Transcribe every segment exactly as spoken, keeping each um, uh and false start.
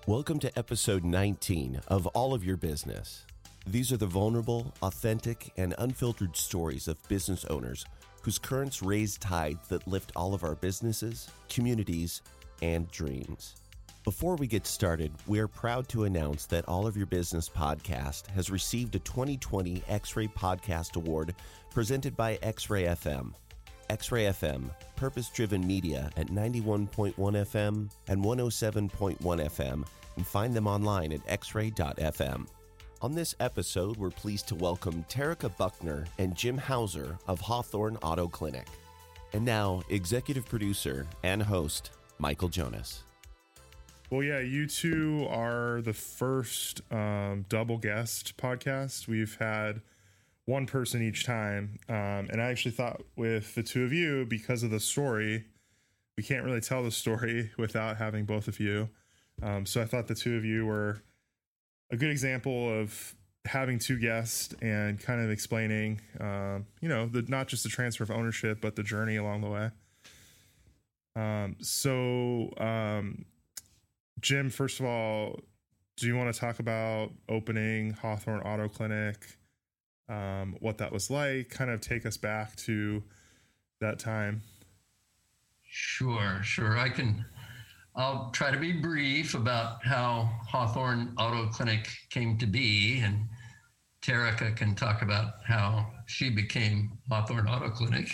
Welcome to episode nineteen of All of Your Business. These are the vulnerable, authentic, and unfiltered stories of business owners whose currents raise tides that lift all of our businesses, communities, and dreams. Before we get started, we are proud to announce that All of Your Business podcast has received a twenty twenty X-Ray Podcast Award presented by X-Ray F M. X-Ray F M, purpose-driven media at ninety-one point one F M and one oh seven point one F M, and find them online at x ray dot f m. On this episode, we're pleased to welcome Terica Buckner and Jim Hauser of Hawthorne Auto Clinic. And now, executive producer and host, Michael Jonas. Well, yeah, you two are the first um, double guest podcast. We've had one person each time. Um, and I actually thought with the two of you, because of the story, we can't really tell the story without having both of you. Um, so I thought the two of you were a good example of having two guests and kind of explaining, um, you know, the not just the transfer of ownership, but the journey along the way. Um, so, um, Jim, first of all, do you want to talk about opening Hawthorne Auto Clinic, um, what that was like, kind of take us back to that time? Sure, sure. I can, I'll try to be brief about how Hawthorne Auto Clinic came to be, and Terica can talk about how she became Hawthorne Auto Clinic.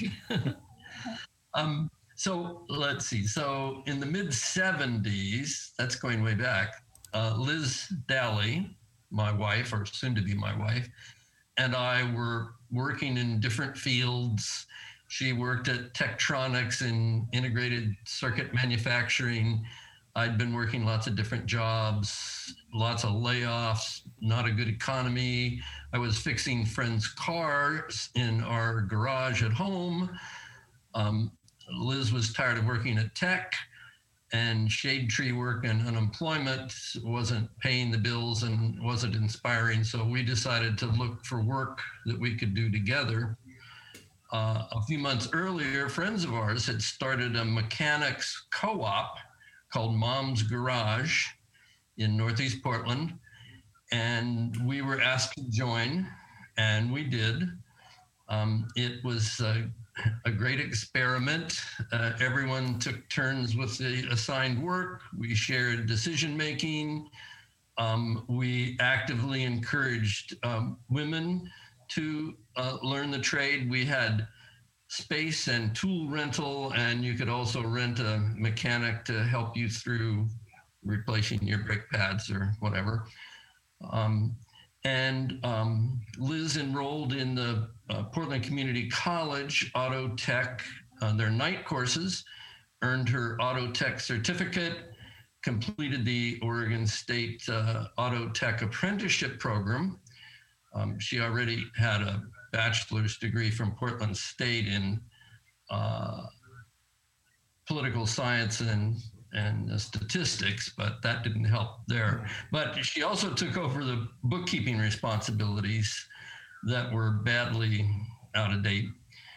um, So let's see. So in the mid seventies, that's going way back, uh, Liz Dally, my wife, or soon to be my wife, and I were working in different fields. She worked at Tektronix in integrated circuit manufacturing. I'd been working lots of different jobs, lots of layoffs, not a good economy. I was fixing friends' cars in our garage at home. Um, Liz was tired of working at tech, and shade tree work and unemployment wasn't paying the bills and wasn't inspiring. So we decided to look for work that we could do together. Uh, a few months earlier, friends of ours had started a mechanics co-op called Mom's Garage in Northeast Portland. And we were asked to join, and we did. Um, it was uh, a great experiment. Uh, everyone took turns with the assigned work. We shared decision-making. Um, we actively encouraged um, women to uh, learn the trade. We had space and tool rental, and you could also rent a mechanic to help you through replacing your brake pads or whatever. Um, And um, Liz enrolled in the uh, Portland Community College Auto Tech, uh, their night courses, earned her Auto Tech certificate, completed the Oregon State uh, Auto Tech apprenticeship program. Um, she already had a bachelor's degree from Portland State in uh, political science and and uh, statistics, but that didn't help there. But she also took over the bookkeeping responsibilities that were badly out of date.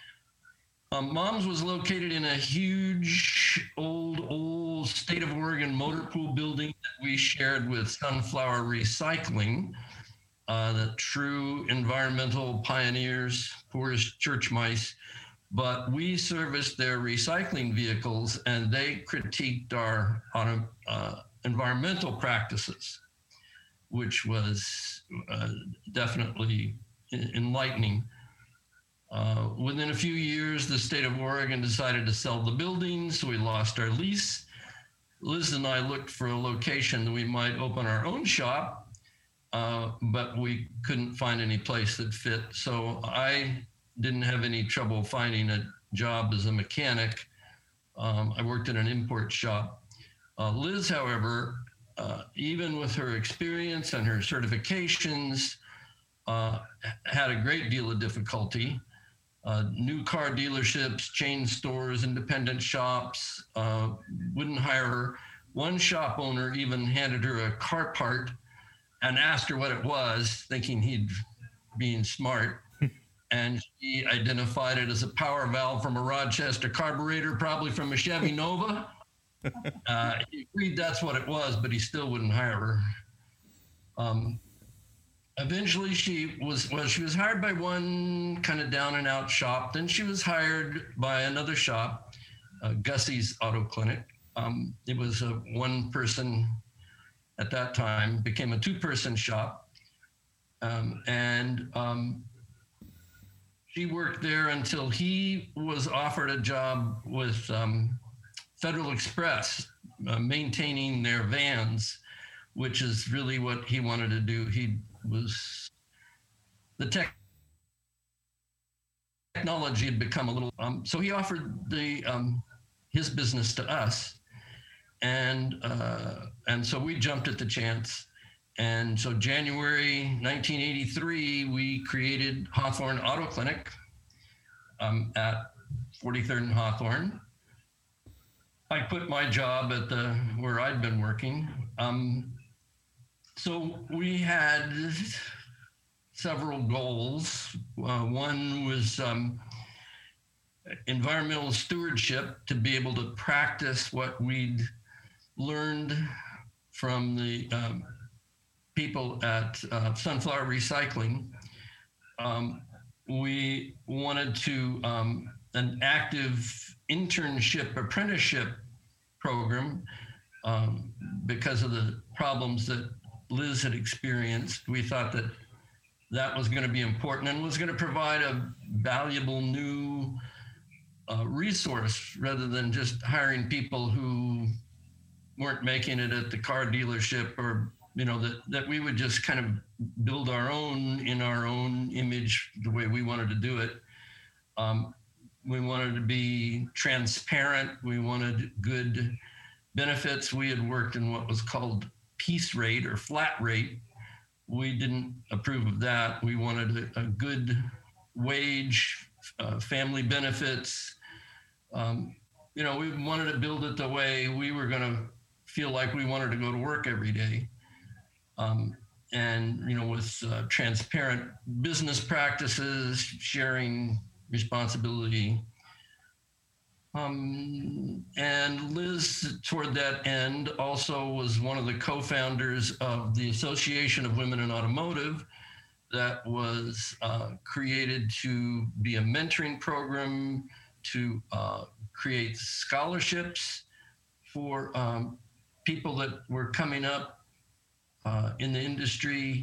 Um, Mom's was located in a huge, old, old state of Oregon motor pool building that we shared with Sunflower Recycling, uh, the true environmental pioneers, poor as church mice. But we serviced their recycling vehicles, and they critiqued our uh, environmental practices, which was uh, definitely enlightening. Uh, within a few years, the state of Oregon decided to sell the building, so we lost our lease. Liz and I looked for a location that we might open our own shop, uh, but we couldn't find any place that fit. So I didn't have any trouble finding a job as a mechanic. Um, I worked at an import shop. Uh, Liz, however, uh, even with her experience and her certifications, uh, had a great deal of difficulty. Uh, new car dealerships, chain stores, independent shops uh, wouldn't hire her. One shop owner even handed her a car part and asked her what it was, thinking he'd being smart. And she identified it as a power valve from a Rochester carburetor, probably from a Chevy Nova. uh, he agreed that's what it was, but he still wouldn't hire her. Um, eventually, she was well. She was hired by one kind of down and out shop. Then she was hired by another shop, uh, Gussie's Auto Clinic. Um, it was a one person at that time, became a two person shop, um, and um, she worked there until he was offered a job with um, Federal Express, uh, maintaining their vans, which is really what he wanted to do. He was, the tech, technology had become a little, um, so he offered the um, his business to us. And uh, and so we jumped at the chance. And so January nineteen eighty-three, we created Hawthorne Auto Clinic um, at forty-third and Hawthorne. I quit my job at the where I'd been working. Um, so we had several goals. Uh, one was um, environmental stewardship, to be able to practice what we'd learned from the um, people at uh, Sunflower Recycling. Um, we wanted to um, an active internship apprenticeship program um, because of the problems that Liz had experienced. We thought that that was going to be important and was going to provide a valuable new uh, resource rather than just hiring people who weren't making it at the car dealership, or, you know, that, that we would just kind of build our own in our own image, the way we wanted to do it. Um, we wanted to be transparent. We wanted good benefits. We had worked in what was called piece rate or flat rate. We didn't approve of that. We wanted a, a good wage, uh, family benefits. Um, you know, we wanted to build it the way we were going to feel like we wanted to go to work every day. Um, and, you know, with uh, transparent business practices, sharing responsibility. Um, and Liz, toward that end, also was one of the co-founders of the Association of Women in Automotive, that was uh, created to be a mentoring program, to uh, create scholarships for um, people that were coming up uh, in the industry.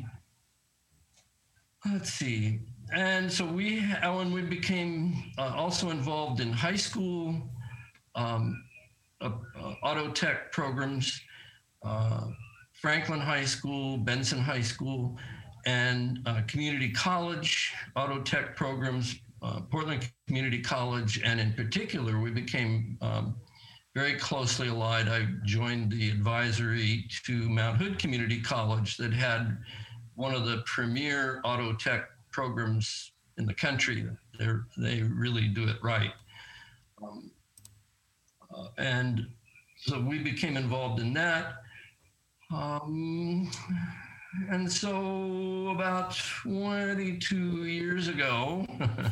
Let's see. And so we, Ellen, we became uh, also involved in high school um, uh, uh, auto tech programs, uh, Franklin High School, Benson High School, and uh, community college auto tech programs, uh, Portland Community College. And in particular, we became um, very closely allied. I joined the advisory to Mount Hood Community College that had one of the premier auto tech programs in the country. They're, they really do it right. Um, uh, and so we became involved in that. Um, and so about twenty-two years ago,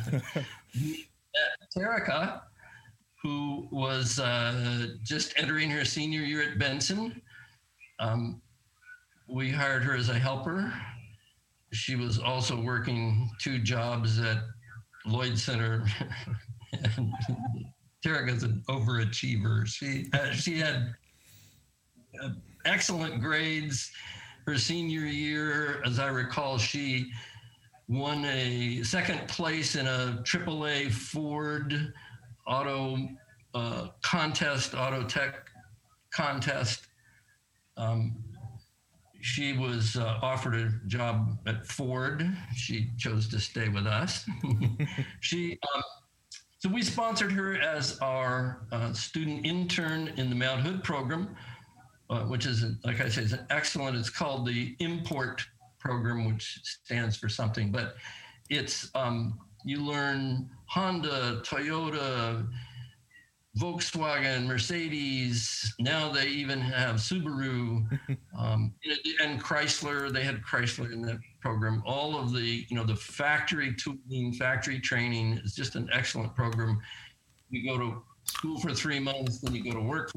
Terica, who was uh, just entering her senior year at Benson, um, we hired her as a helper. She was also working two jobs at Lloyd Center. Terica's an overachiever. She uh, she had uh, excellent grades. Her senior year, as I recall, she won a second place in a triple A Ford auto uh, contest, auto tech contest. Um, She was uh, offered a job at Ford. She chose to stay with us. she, um, so we sponsored her as our uh, student intern in the Mount Hood program, uh, which is, like I say, is an excellent. It's called the Import program, which stands for something, but it's um, you learn Honda, Toyota, Volkswagen, Mercedes. Now they even have Subaru, um, and Chrysler. They had Chrysler in that program. All of the, you know, the factory tooling, factory training is just an excellent program. You go to school for three months, then you go to work for three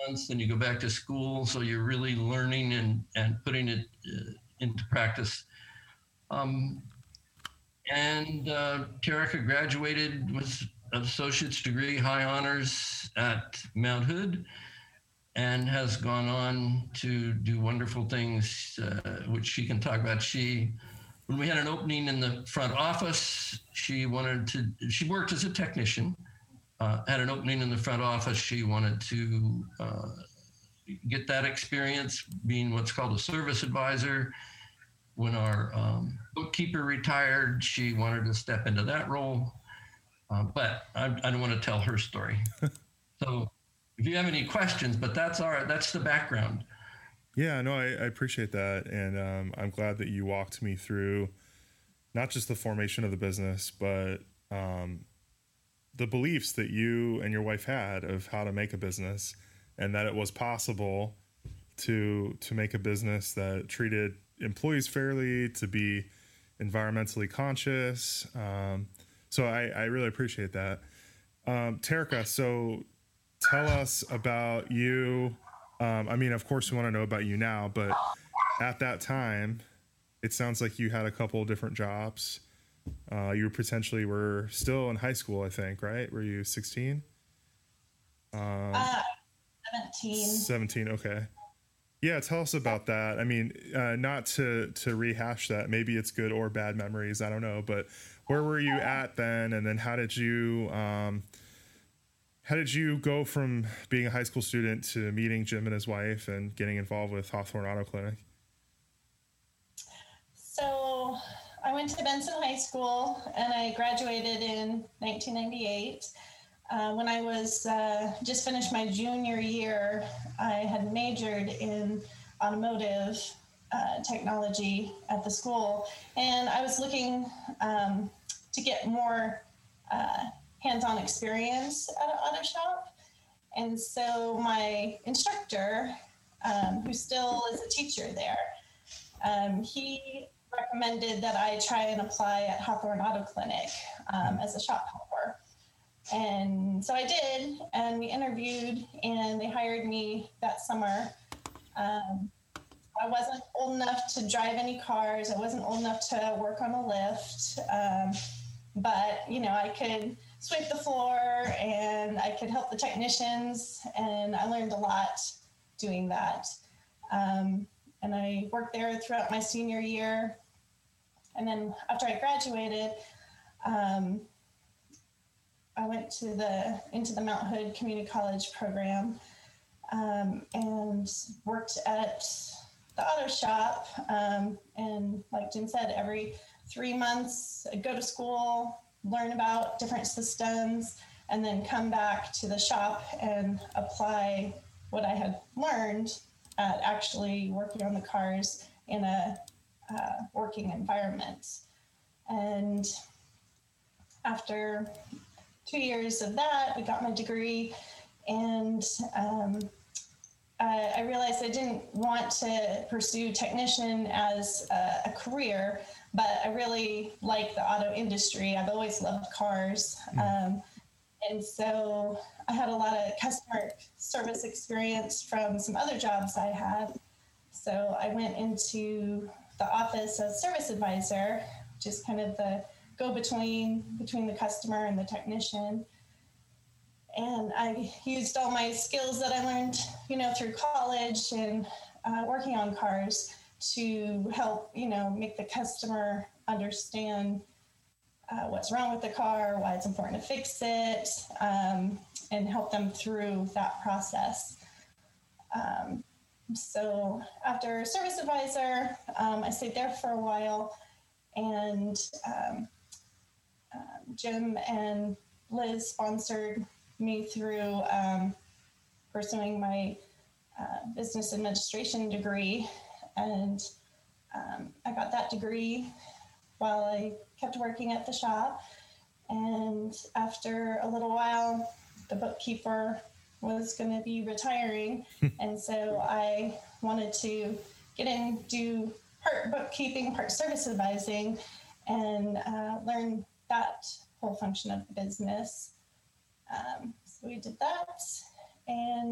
months, then you go back to school. So you're really learning and, and putting it uh, into practice. Um, and uh, Terica graduated with an associate's degree, high honors at Mount Hood, and has gone on to do wonderful things, uh, which she can talk about. She, when we had an opening in the front office, she wanted to, she worked as a technician, uh, had an opening in the front office. She wanted to uh, get that experience being what's called a service advisor. When our um, bookkeeper retired, she wanted to step into that role. Uh, but I, I don't want to tell her story. So if you have any questions, but that's our, that's the background. Yeah, no, I, I appreciate that. And um, I'm glad that you walked me through not just the formation of the business, but um, the beliefs that you and your wife had of how to make a business, and that it was possible to to make a business that treated employees fairly, to be environmentally conscious. Um, so I, I really appreciate that. Um, Terica, so tell us about you. Um, I mean, of course, we want to know about you now, but at that time, it sounds like you had a couple of different jobs. Uh, you potentially were still in high school, I think, right? Were you sixteen? Um, uh, seventeen. seventeen, okay. Yeah, tell us about that. I mean, uh, not to, to rehash that. Maybe it's good or bad memories. I don't know. But where were you at then? And then how did you... Um, How did you go from being a high school student to meeting Jim and his wife and getting involved with Hawthorne Auto Clinic? So I went to Benson High School and I graduated in nineteen ninety-eight. Uh, when I was uh, just finished my junior year, I had majored in automotive uh, technology at the school. And I was looking um, to get more uh, hands-on experience at an auto shop. And so my instructor, um, who still is a teacher there, um, he recommended that I try and apply at Hawthorne Auto Clinic um, as a shop helper. And so I did, and we interviewed, and they hired me that summer. Um, I wasn't old enough to drive any cars. I wasn't old enough to work on a lift. Um, but, you know, I could sweep the floor and I could help the technicians, and I learned a lot doing that. Um, and I worked there throughout my senior year. And then after I graduated, um, I went to the into the Mount Hood Community College program um, and worked at the auto shop. Um, and like Jim said, every three months I'd go to school, learn about different systems, and then come back to the shop and apply what I had learned at actually working on the cars in a uh, working environment. And after two years of that, I got my degree, and um, I, I realized I didn't want to pursue technician as a, a career, but I really like the auto industry. I've always loved cars. Um, and so I had a lot of customer service experience from some other jobs I had. So I went into the office as service advisor, which is kind of the go-between between the customer and the technician. And I used all my skills that I learned, you know, through college and uh, working on cars to help, you know, make the customer understand uh, what's wrong with the car, why it's important to fix it, um, and help them through that process. Um, so after service advisor, um, I stayed there for a while, and um, uh, Jim and Liz sponsored me through um, pursuing my uh, business administration degree. And um, I got that degree while I kept working at the shop. And after a little while, the bookkeeper was going to be retiring. And so I wanted to get in, do part bookkeeping, part service advising, and uh, learn that whole function of the business. Um, so we did that. And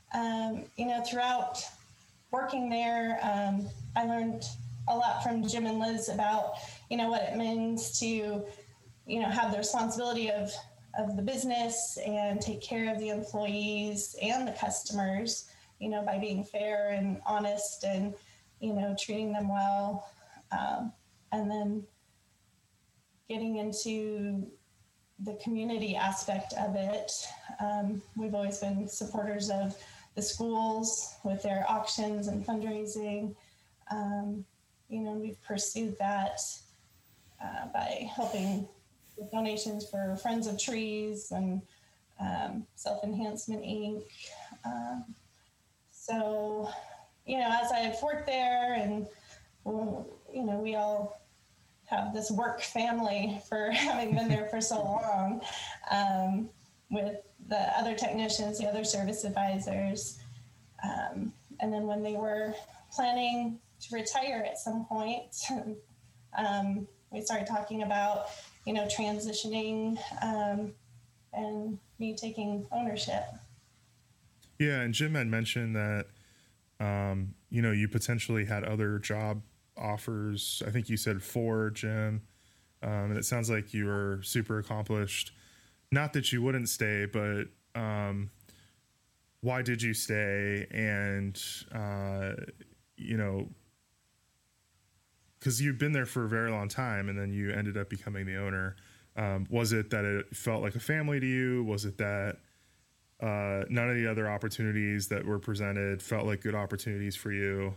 Um, you know, throughout working there, um, I learned a lot from Jim and Liz about, you know, what it means to, you know, have the responsibility of, of the business and take care of the employees and the customers, you know, by being fair and honest and, you know, treating them well. Um, and then getting into the community aspect of it. Um, we've always been supporters of the schools with their auctions and fundraising. Um, you know, we've pursued that uh, by helping with donations for Friends of Trees and um, Self-Enhancement Incorporated. Um, so, you know, as I've worked there and, well, you know, we all have this work family for having been there for so long, um, with the other technicians, the other service advisors. Um, and then when they were planning to retire at some point, um, we started talking about, you know, transitioning um, and me taking ownership. Yeah, and Jim had mentioned that, um, you know, you potentially had other job offers. I think you said four, Jim, um, and it sounds like you were super accomplished. Not that you wouldn't stay, but um, why did you stay? And, uh, you know, because you've been there for a very long time and then you ended up becoming the owner. Um, was it that it felt like a family to you? Was it that uh, none of the other opportunities that were presented felt like good opportunities for you?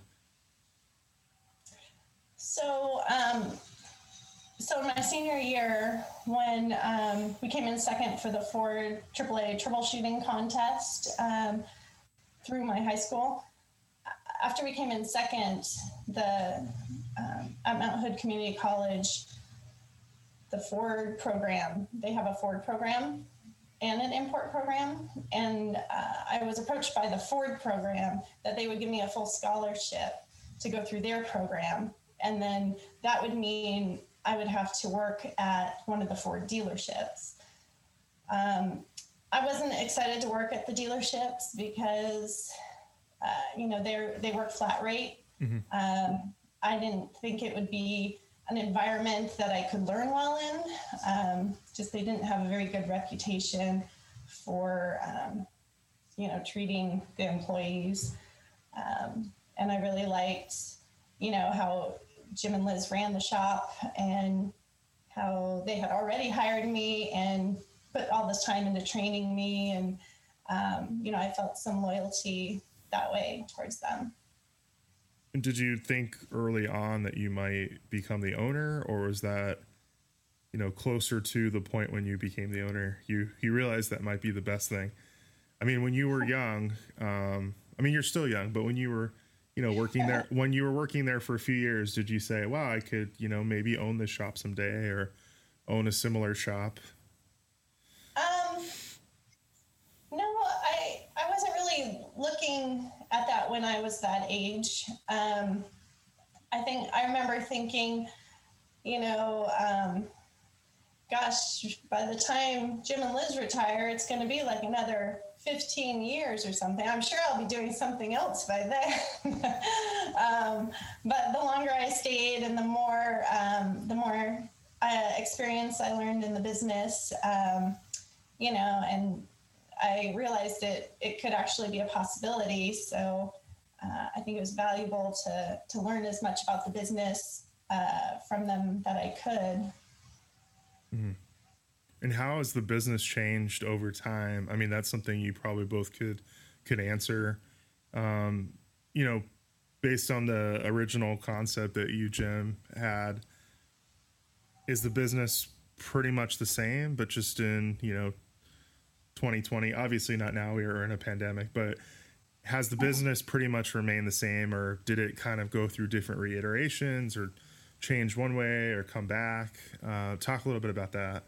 So, um, so in my senior year, when um, we came in second for the Ford triple A troubleshooting contest um, through my high school, after we came in second, the um, at Mount Hood Community College, the Ford program, they have a Ford program and an import program. And uh, I was approached by the Ford program that they would give me a full scholarship to go through their program. And then that would mean I would have to work at one of the Ford dealerships. Um, I wasn't excited to work at the dealerships because, uh, you know, they they work flat rate. Mm-hmm. Um, I didn't think it would be an environment that I could learn well in. Um, just they didn't have a very good reputation for, um, you know, treating the employees. Um, and I really liked, you know, how Jim and Liz ran the shop and how they had already hired me and put all this time into training me. And, um, you know, I felt some loyalty that way towards them. And did you think early on that you might become the owner, or was that, you know, closer to the point when you became the owner, you, you realized that might be the best thing? I mean, when you were young, um, I mean, you're still young, but when you were, you know, working there, when you were working there for a few years, did you say, wow, I could, you know, maybe own this shop someday or own a similar shop? Um, no, I, I wasn't really looking at that when I was that age. Um, I think I remember thinking, you know, um, gosh, by the time Jim and Liz retire, it's going to be like another fifteen years or something. I'm sure I'll be doing something else by then. um, but the longer I stayed and the more, um, the more uh, experience I learned in the business, um, you know, and I realized it, it could actually be a possibility. So uh, I think it was valuable to, to learn as much about the business uh, from them that I could. Mm-hmm. And how has the business changed over time? I mean, that's something you probably both could could answer. Um, you know, based on the original concept that you, Jim, had, is the business pretty much the same, but just in, you know, twenty twenty? Obviously not now, we are in a pandemic, but has the business pretty much remained the same, or did it kind of go through different reiterations or change one way or come back? Uh, talk a little bit about that.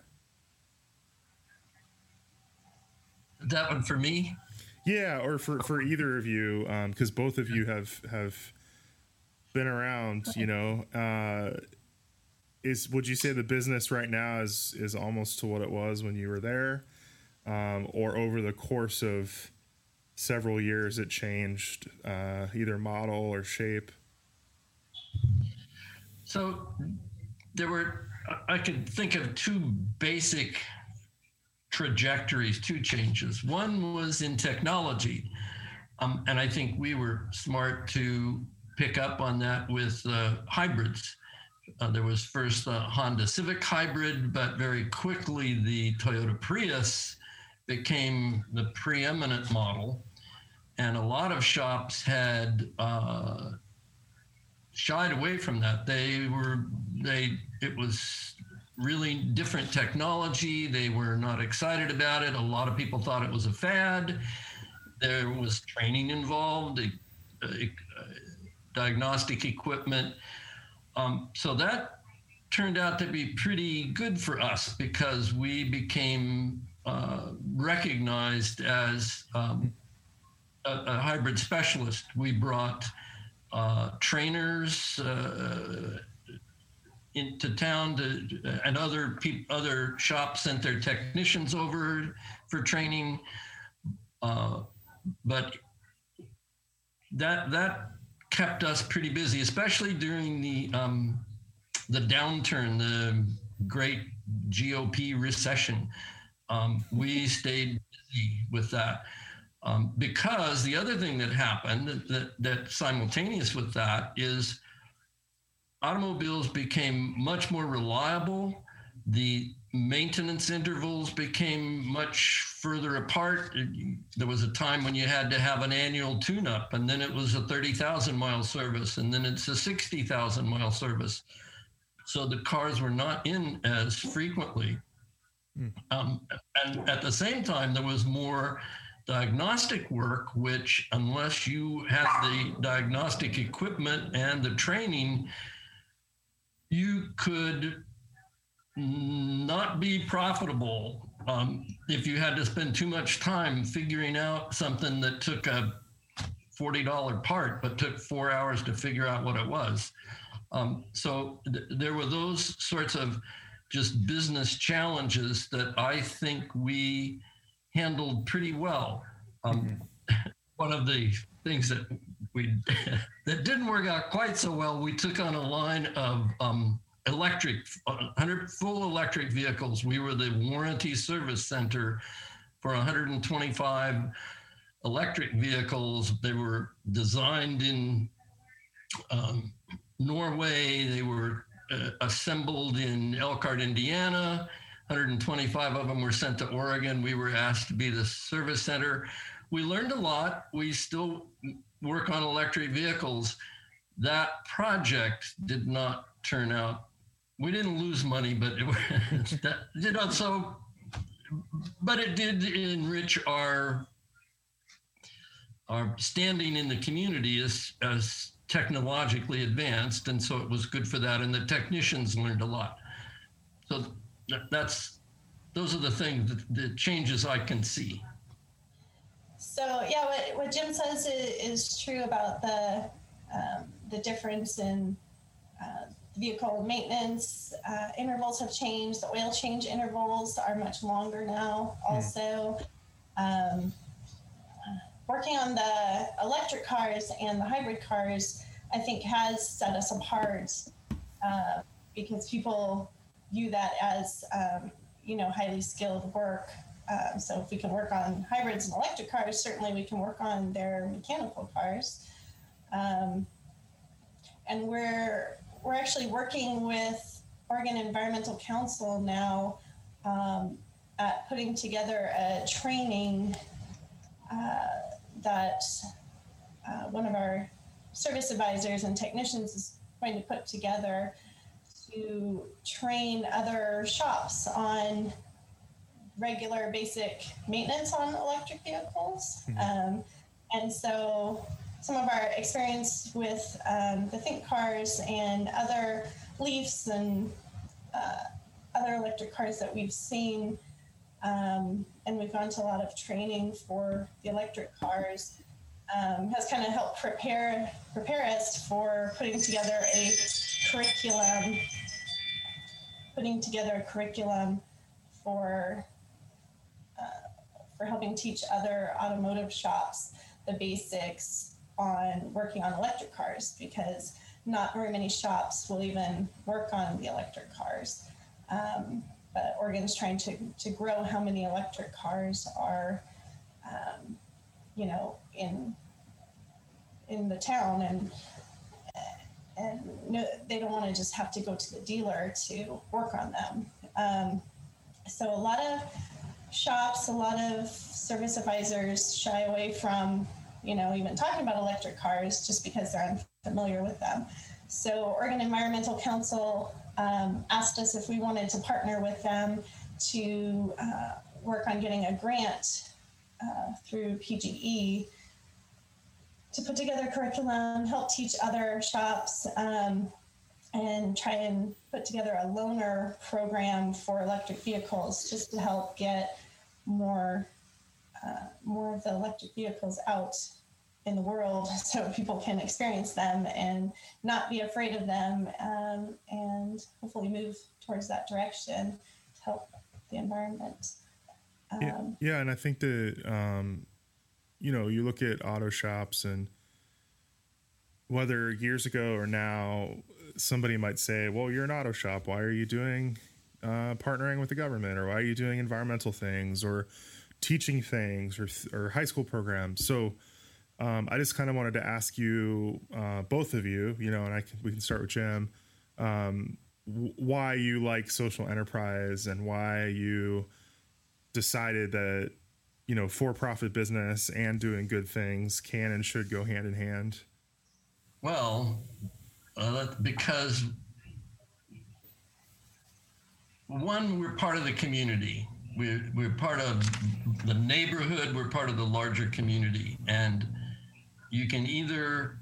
That one for me? Yeah, or for, for either of you, because um, both of you have have been around. You know, uh, is would you say the business right now is is almost to what it was when you were there, um, or over the course of several years it changed uh, either model or shape? So there were, I could think of two basic trajectories, two changes. One was in technology. Um, and I think we were smart to pick up on that with uh, hybrids. Uh, there was first the Honda Civic hybrid, but very quickly the Toyota Prius became the preeminent model. And a lot of shops had uh, shied away from that. They were, they, it was really different technology. They were not excited about it. A lot of people thought it was a fad. There was training involved, uh, uh, diagnostic equipment. Um, so that turned out to be pretty good for us because we became uh, recognized as um, a, a hybrid specialist. We brought uh, trainers uh, into town to, and other peop- other shops sent their technicians over for training. Uh, but that that kept us pretty busy, especially during the um, the downturn, the great G O P recession. Um, we stayed busy with that um, because the other thing that happened that, that, that simultaneous with that is automobiles became much more reliable. The maintenance intervals became much further apart. There was a time when you had to have an annual tune-up, and then it was a thirty thousand mile service, and then it's a sixty thousand mile service. So the cars were not in as frequently. Mm. Um, and at the same time, there was more diagnostic work, which unless you had the diagnostic equipment and the training, you could not be profitable um, if you had to spend too much time figuring out something that took a forty dollar part, but took four hours to figure out what it was. Um, so th- there were those sorts of just business challenges that I think we handled pretty well. Um, mm-hmm. One of the things that we that didn't work out quite so well, we took on a line of um, electric, one hundred full electric vehicles. We were the warranty service center for one hundred twenty-five electric vehicles. They were designed in um, Norway. They were uh, assembled in Elkhart, Indiana. one hundred twenty-five of them were sent to Oregon. We were asked to be the service center. We learned a lot. We still work on electric vehicles. That project did not turn out. We didn't lose money, but it, that did not so. But it did enrich our our standing in the community as as technologically advanced, and so it was good for that. And the technicians learned a lot. So that's those are the things, the, the changes I can see. So yeah, what what Jim says is, is true about the um, the difference in uh, vehicle maintenance. Uh, intervals have changed. The oil change intervals are much longer now. Also, mm. um, working on the electric cars and the hybrid cars, I think has set us apart uh, because people view that as um, you know, highly skilled work. Uh, so if we can work on hybrids and electric cars, certainly we can work on their mechanical cars. Um, and we're we're actually working with Oregon Environmental Council now um, at putting together a training uh, that uh, one of our service advisors and technicians is going to put together to train other shops on regular basic maintenance on electric vehicles. Mm-hmm. Um, and so some of our experience with um, the Think cars and other Leafs and uh, other electric cars that we've seen, um, and we've gone to a lot of training for the electric cars, um, has kind of helped prepare prepare us for putting together a curriculum, putting together a curriculum for for helping teach other automotive shops the basics on working on electric cars, because not very many shops will even work on the electric cars. Um, but Oregon's trying to, to grow how many electric cars are, um, you know, in in the town, and and no, they don't want to just have to go to the dealer to work on them. Um, so a lot of shops, a lot of service advisors shy away from, you know, even talking about electric cars just because they're unfamiliar with them. So Oregon Environmental Council um, asked us if we wanted to partner with them to uh, work on getting a grant uh, through P G E to put together curriculum, help teach other shops, um, and try and put together a loaner program for electric vehicles, just to help get more uh, more of the electric vehicles out in the world so people can experience them and not be afraid of them, um, and hopefully move towards that direction to help the environment. Um, yeah, yeah, and I think that, um, you know, you look at auto shops, and whether years ago or now, somebody might say, well, you're an auto shop. Why are you doing uh, partnering with the government? Or why are you doing environmental things or teaching things or, or high school programs? So um, I just kind of wanted to ask you, uh, both of you, you know, and I can, we can start with Jim, um, w- why you like social enterprise and why you decided that, you know, for-profit business and doing good things can and should go hand in hand. Well, uh, because one, we're part of the community. We're, we're part of the neighborhood. We're part of the larger community. And you can either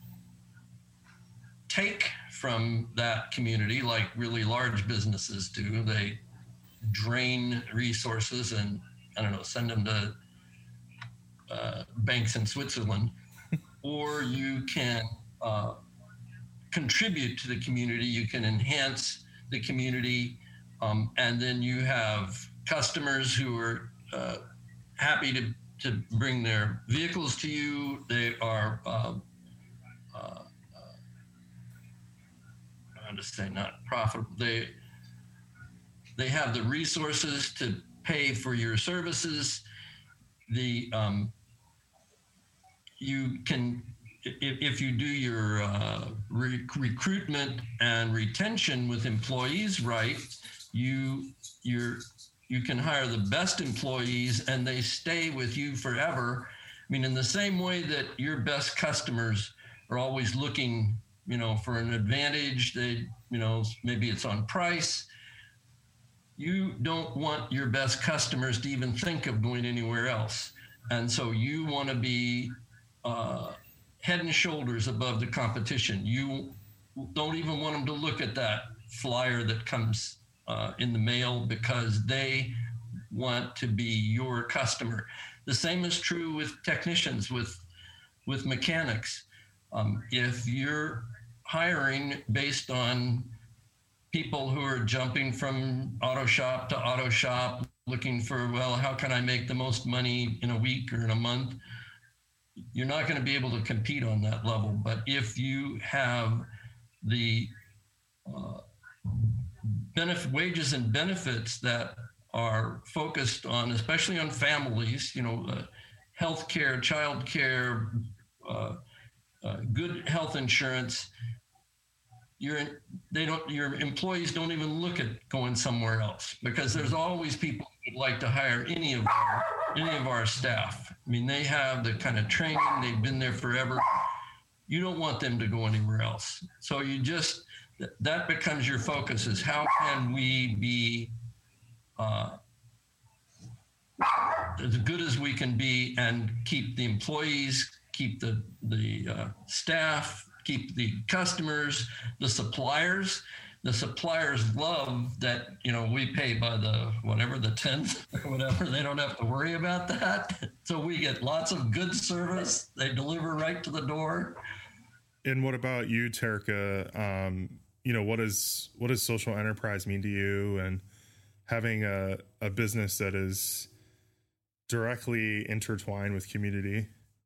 take from that community, like really large businesses do. They drain resources and, I don't know, send them to uh, banks in Switzerland. Or you can uh, contribute to the community. You can enhance the community. Um, and then you have customers who are uh, happy to, to bring their vehicles to you. They are, uh, uh, I'm just saying, not profitable. They, they have the resources to pay for your services. The um, you can, if, if you do your uh, re- recruitment and retention with employees right, you you're you can hire the best employees and they stay with you forever. I mean, in the same way that your best customers are always looking, you know, for an advantage, they, you know, maybe it's on price. You don't want your best customers to even think of going anywhere else. And so you want to be uh, head and shoulders above the competition. You don't even want them to look at that flyer that comes uh, in the mail because they want to be your customer. The same is true with technicians, with, with mechanics. Um, if you're hiring based on people who are jumping from auto shop to auto shop, looking for, well, how can I make the most money in a week or in a month? You're not going to be able to compete on that level. But if you have the uh, benefit, wages and benefits that are focused on, especially on families, you know, uh, healthcare, childcare, uh, uh, good health insurance, Your they don't your employees don't even look at going somewhere else because there's always people who would like to hire any of our any of our staff. I mean, they have the kind of training, they've been there forever. You don't want them to go anywhere else. So you just that becomes your focus: is how can we be uh, as good as we can be and keep the employees, keep the the uh, staff, keep the customers, the suppliers. The suppliers love that, you know, we pay by the whatever, the tenth or whatever. They don't have to worry about that. So we get lots of good service. They deliver right to the door. And what about you, Terica? Um, you know, what is what does social enterprise mean to you? And having a, a business that is directly intertwine with community?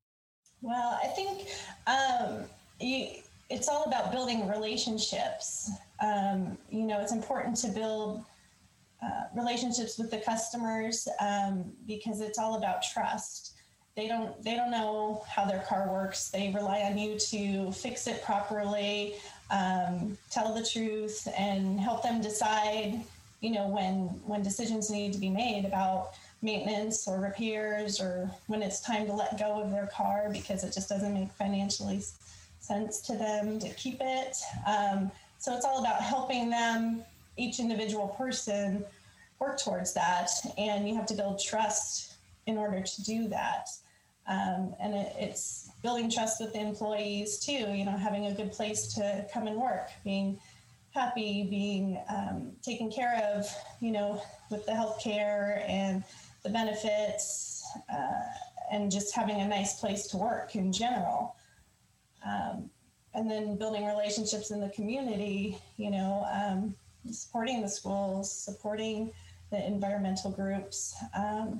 Well, I think um, you, it's all about building relationships. Um, you know, it's important to build uh, relationships with the customers um, because it's all about trust. They don't they don't know how their car works. They rely on you to fix it properly, um, tell the truth, and help them decide, you know, when when decisions need to be made about maintenance or repairs, or when it's time to let go of their car because it just doesn't make financially sense to them to keep it. Um, so it's all about helping them, each individual person, work towards that. And you have to build trust in order to do that. Um, and it, it's building trust with the employees too, you know, having a good place to come and work, being happy, being um, taken care of, you know, with the healthcare and the benefits, uh, and just having a nice place to work in general. Um, and then building relationships in the community, you know, um, supporting the schools, supporting the environmental groups. Um,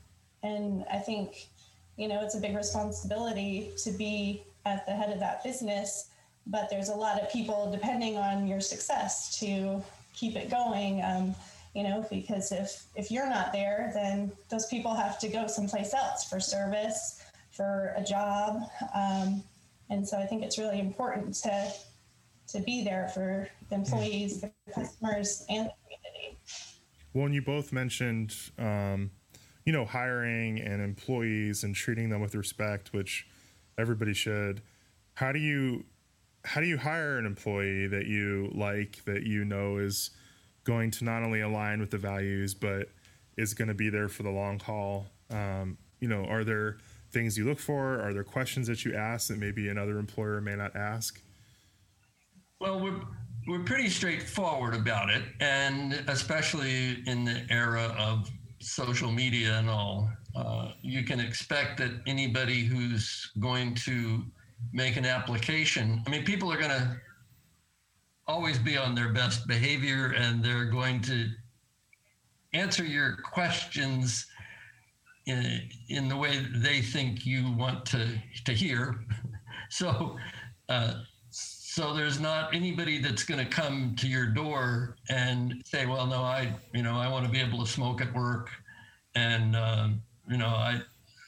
and I think, you know, it's a big responsibility to be at the head of that business, but there's a lot of people depending on your success to keep it going. Um, you know, because if, if you're not there, then those people have to go someplace else for service, for a job. Um, and so I think it's really important to, to be there for the employees, the customers, and the community. Well, and you both mentioned, um, you know, hiring and employees and treating them with respect, which everybody should. How do you, how do you hire an employee that you like, that you know is going to not only align with the values, but is going to be there for the long haul? Um, you know, are there things you look for? Are there questions that you ask that maybe another employer may not ask? Well, we're, we're pretty straightforward about it. And especially in the era of social media and all, uh, you can expect that anybody who's going to make an application, I mean, people are going to always be on their best behavior, and they're going to answer your questions in, in the way they think you want to, to hear. So, uh, so there's not anybody that's going to come to your door and say, well, no, I, you know, I want to be able to smoke at work. And, uh, you know, I,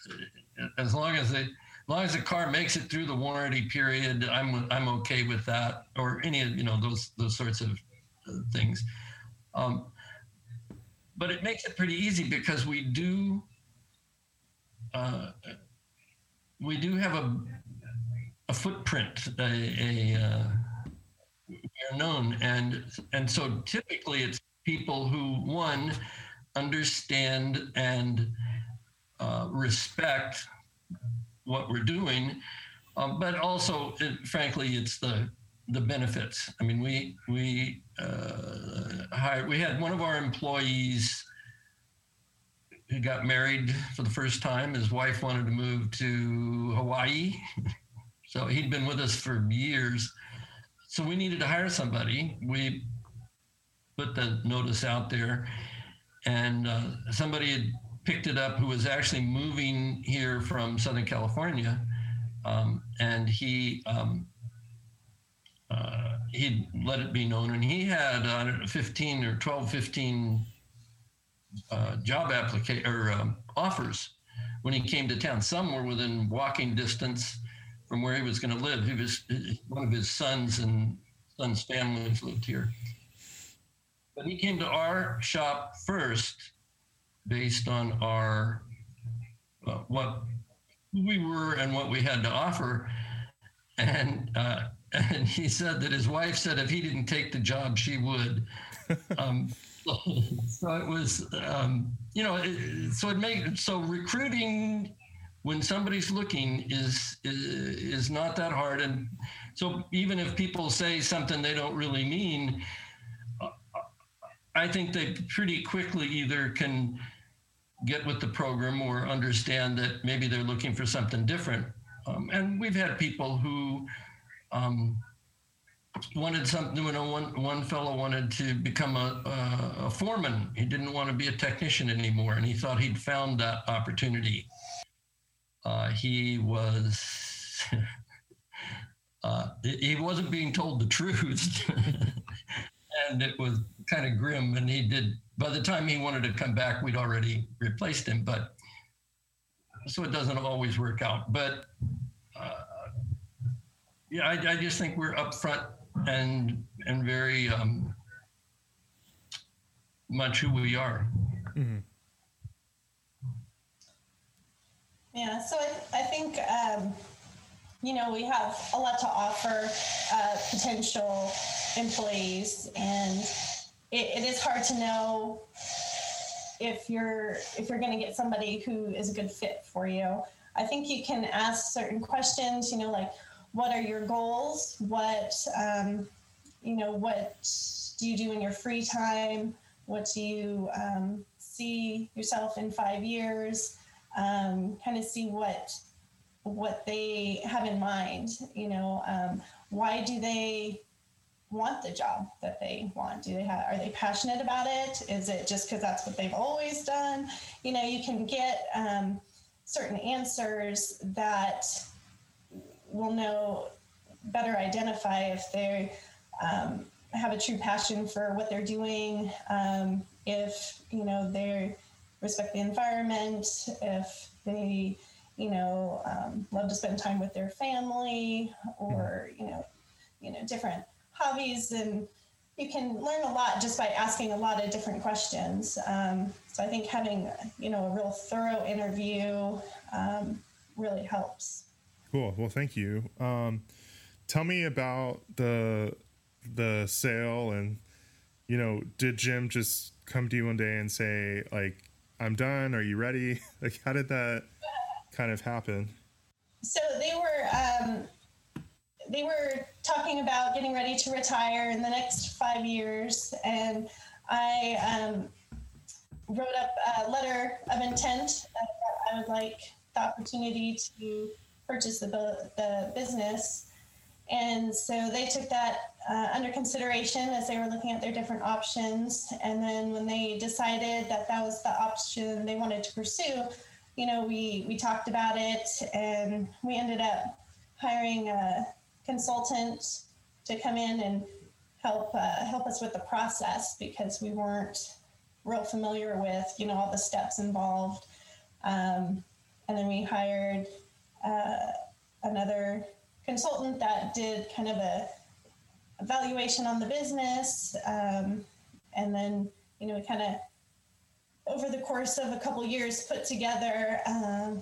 as long as they, As long as the car makes it through the warranty period, I'm I'm okay with that, or any of, you know, those those sorts of uh, things. Um, but it makes it pretty easy because we do uh, we do have a a footprint, a, a uh, we're known, and and so typically it's people who, one, understand and uh, respect what we're doing, um, but also, it, frankly, it's the the benefits. I mean, we we uh, hired, we had one of our employees who got married for the first time. His wife wanted to move to Hawaii, so he'd been with us for years. So we needed to hire somebody. We put the notice out there, and uh, somebody had picked it up who was actually moving here from Southern California, um, and he um, uh, he let it be known, and he had I don't know, fifteen or twelve, fifteen uh, job applica- or um, offers when he came to town. Some were within walking distance from where he was going to live. He was one of his sons and son's families lived here, but he came to our shop first, based on our uh, what we were and what we had to offer, and uh, and he said that his wife said if he didn't take the job, she would. Um, so, so it was, um, you know, it, so it made so recruiting when somebody's looking is, is is not that hard, and so even if people say something they don't really mean, uh, I think they pretty quickly either can get with the program or understand that maybe they're looking for something different. Um, and we've had people who um, wanted something. You know, one one fellow wanted to become a, a a foreman. He didn't want to be a technician anymore, and he thought he'd found that opportunity. Uh, he was uh, he wasn't being told the truth, and it was kind of grim. And he did. By the time he wanted to come back, we'd already replaced him. But so it doesn't always work out. But uh, yeah, I, I just think we're upfront and and very um, much who we are. Mm-hmm. Yeah, so I, I think, um, you know, we have a lot to offer uh, potential employees, and it, it is hard to know if you're if you're going to get somebody who is a good fit for you. I think you can ask certain questions, you know, like, what are your goals? What, um, you know, what do you do in your free time? What do you um, see yourself in five years? Um, kind of see what what they have in mind. You know, um, why do they want the job that they want? Do they have? Are they passionate about it? Is it just because that's what they've always done? You know, you can get um, certain answers that will know better identify if they um, have a true passion for what they're doing. Um, if you know they respect the environment, if they, you know, um, love to spend time with their family, or you know, you know, different hobbies, and you can learn a lot just by asking a lot of different questions. Um, so I think having, you know, a real thorough interview um, really helps. Cool. Well, thank you. Um, tell me about the the sale, and you know, did Jim just come to you one day and say, like, I'm done, are you ready? Like, how did that kind of happen? So they were um, they were talking about getting ready to retire in the next five years, and I um, wrote up a letter of intent that I would like the opportunity to purchase the the business. And so they took that uh, under consideration as they were looking at their different options. And then when they decided that that was the option they wanted to pursue, you know, we, we talked about it, and we ended up hiring a consultant to come in and help uh, help us with the process, because we weren't real familiar with, you know, all the steps involved. Um, and then we hired uh, another consultant that did kind of a evaluation on the business. Um, and then, you know, we kind of, over the course of a couple years, put together um,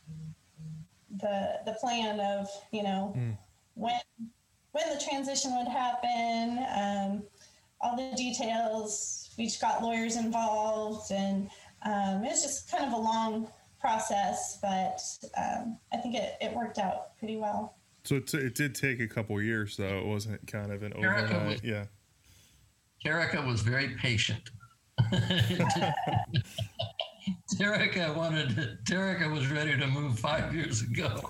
the the plan of, you know, mm. when when the transition would happen, um, all the details. We each got lawyers involved, and um, it was just kind of a long process, but um, I think it, it worked out pretty well. So it, t- it did take a couple years, though. It wasn't kind of an Terica overnight. Was, yeah. Terica was very patient. Terica wanted. To, Terica was ready to move five years ago.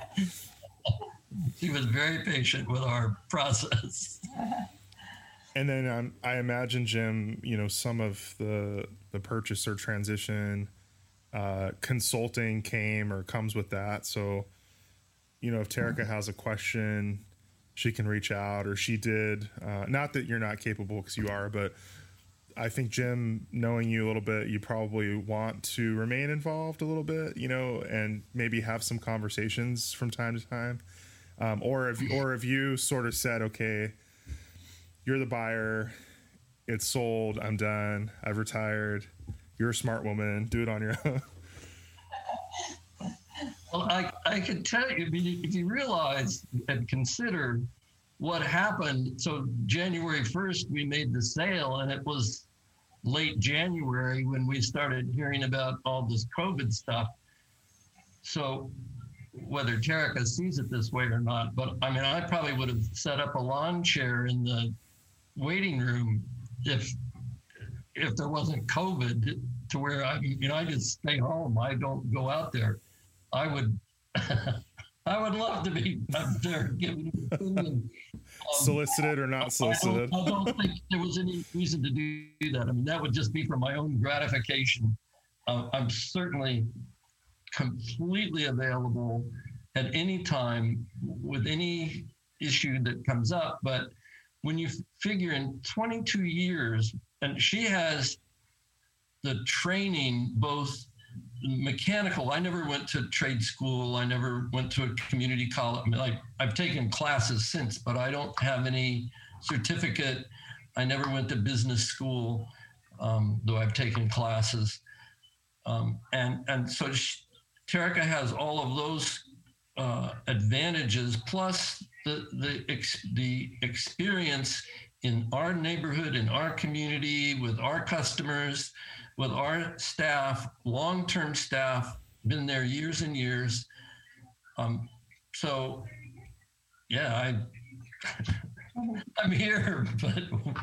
She was very patient with our process. And then um, I imagine, Jim, you know, some of the the purchase or transition uh, consulting came or comes with that. So, you know, if Terica has a question, she can reach out, or she did. Uh, not that you're not capable, because you are, but I think, Jim, knowing you a little bit, you probably want to remain involved a little bit, you know, and maybe have some conversations from time to time. Um, or if or if you sort of said, okay, you're the buyer, it's sold, I'm done, I've retired, you're a smart woman, do it on your own. Well, I, I can tell you, if you realize and consider what happened. So January first, we made the sale, and it was late January when we started hearing about all this COVID stuff. So whether Terica sees it this way or not, but I mean, I probably would have set up a lawn chair in the waiting room if if there wasn't COVID, to where I, you know, I just stay home. I don't go out there. I would, I would love to be up there giving an opinion. Um, solicited or not solicited? I don't, I don't think there was any reason to do that. I mean, that would just be for my own gratification. Uh, I'm certainly completely available at any time with any issue that comes up. But when you figure in twenty-two years, and she has the training, both mechanical. I never went to trade school. I never went to a community college. I mean, like, I've taken classes since, but I don't have any certificate. I never went to business school, um, though I've taken classes. Um, and, and so she, Terica has all of those uh, advantages, plus the, the, ex, the experience in our neighborhood, in our community, with our customers, with our staff, long-term staff, been there years and years. Um, so, yeah, I, I'm here, but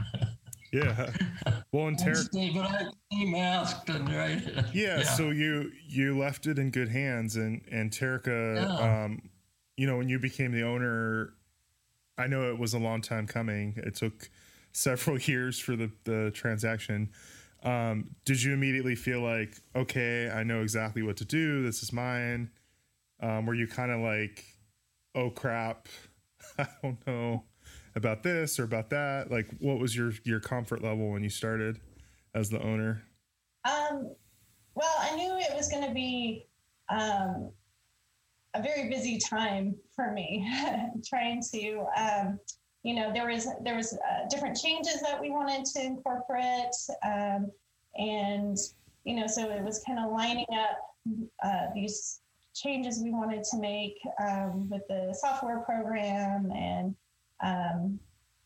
yeah. Well, and Terica, but I came asked, and right. Yeah, yeah. So you you left it in good hands, and and Terica, yeah. um, you know, when you became the owner, I know it was a long time coming. It took several years for the the transaction. Um, did you immediately feel like, okay, I know exactly what to do. This is mine. Um, were you kind of like, oh crap, I don't know about this or about that? Like, what was your, your comfort level when you started as the owner? Um, well, I knew it was going to be, um, a very busy time for me trying to, um, you know, there was there was uh, different changes that we wanted to incorporate, um, and you know, so it was kind of lining up uh, these changes we wanted to make um, with the software program, and um,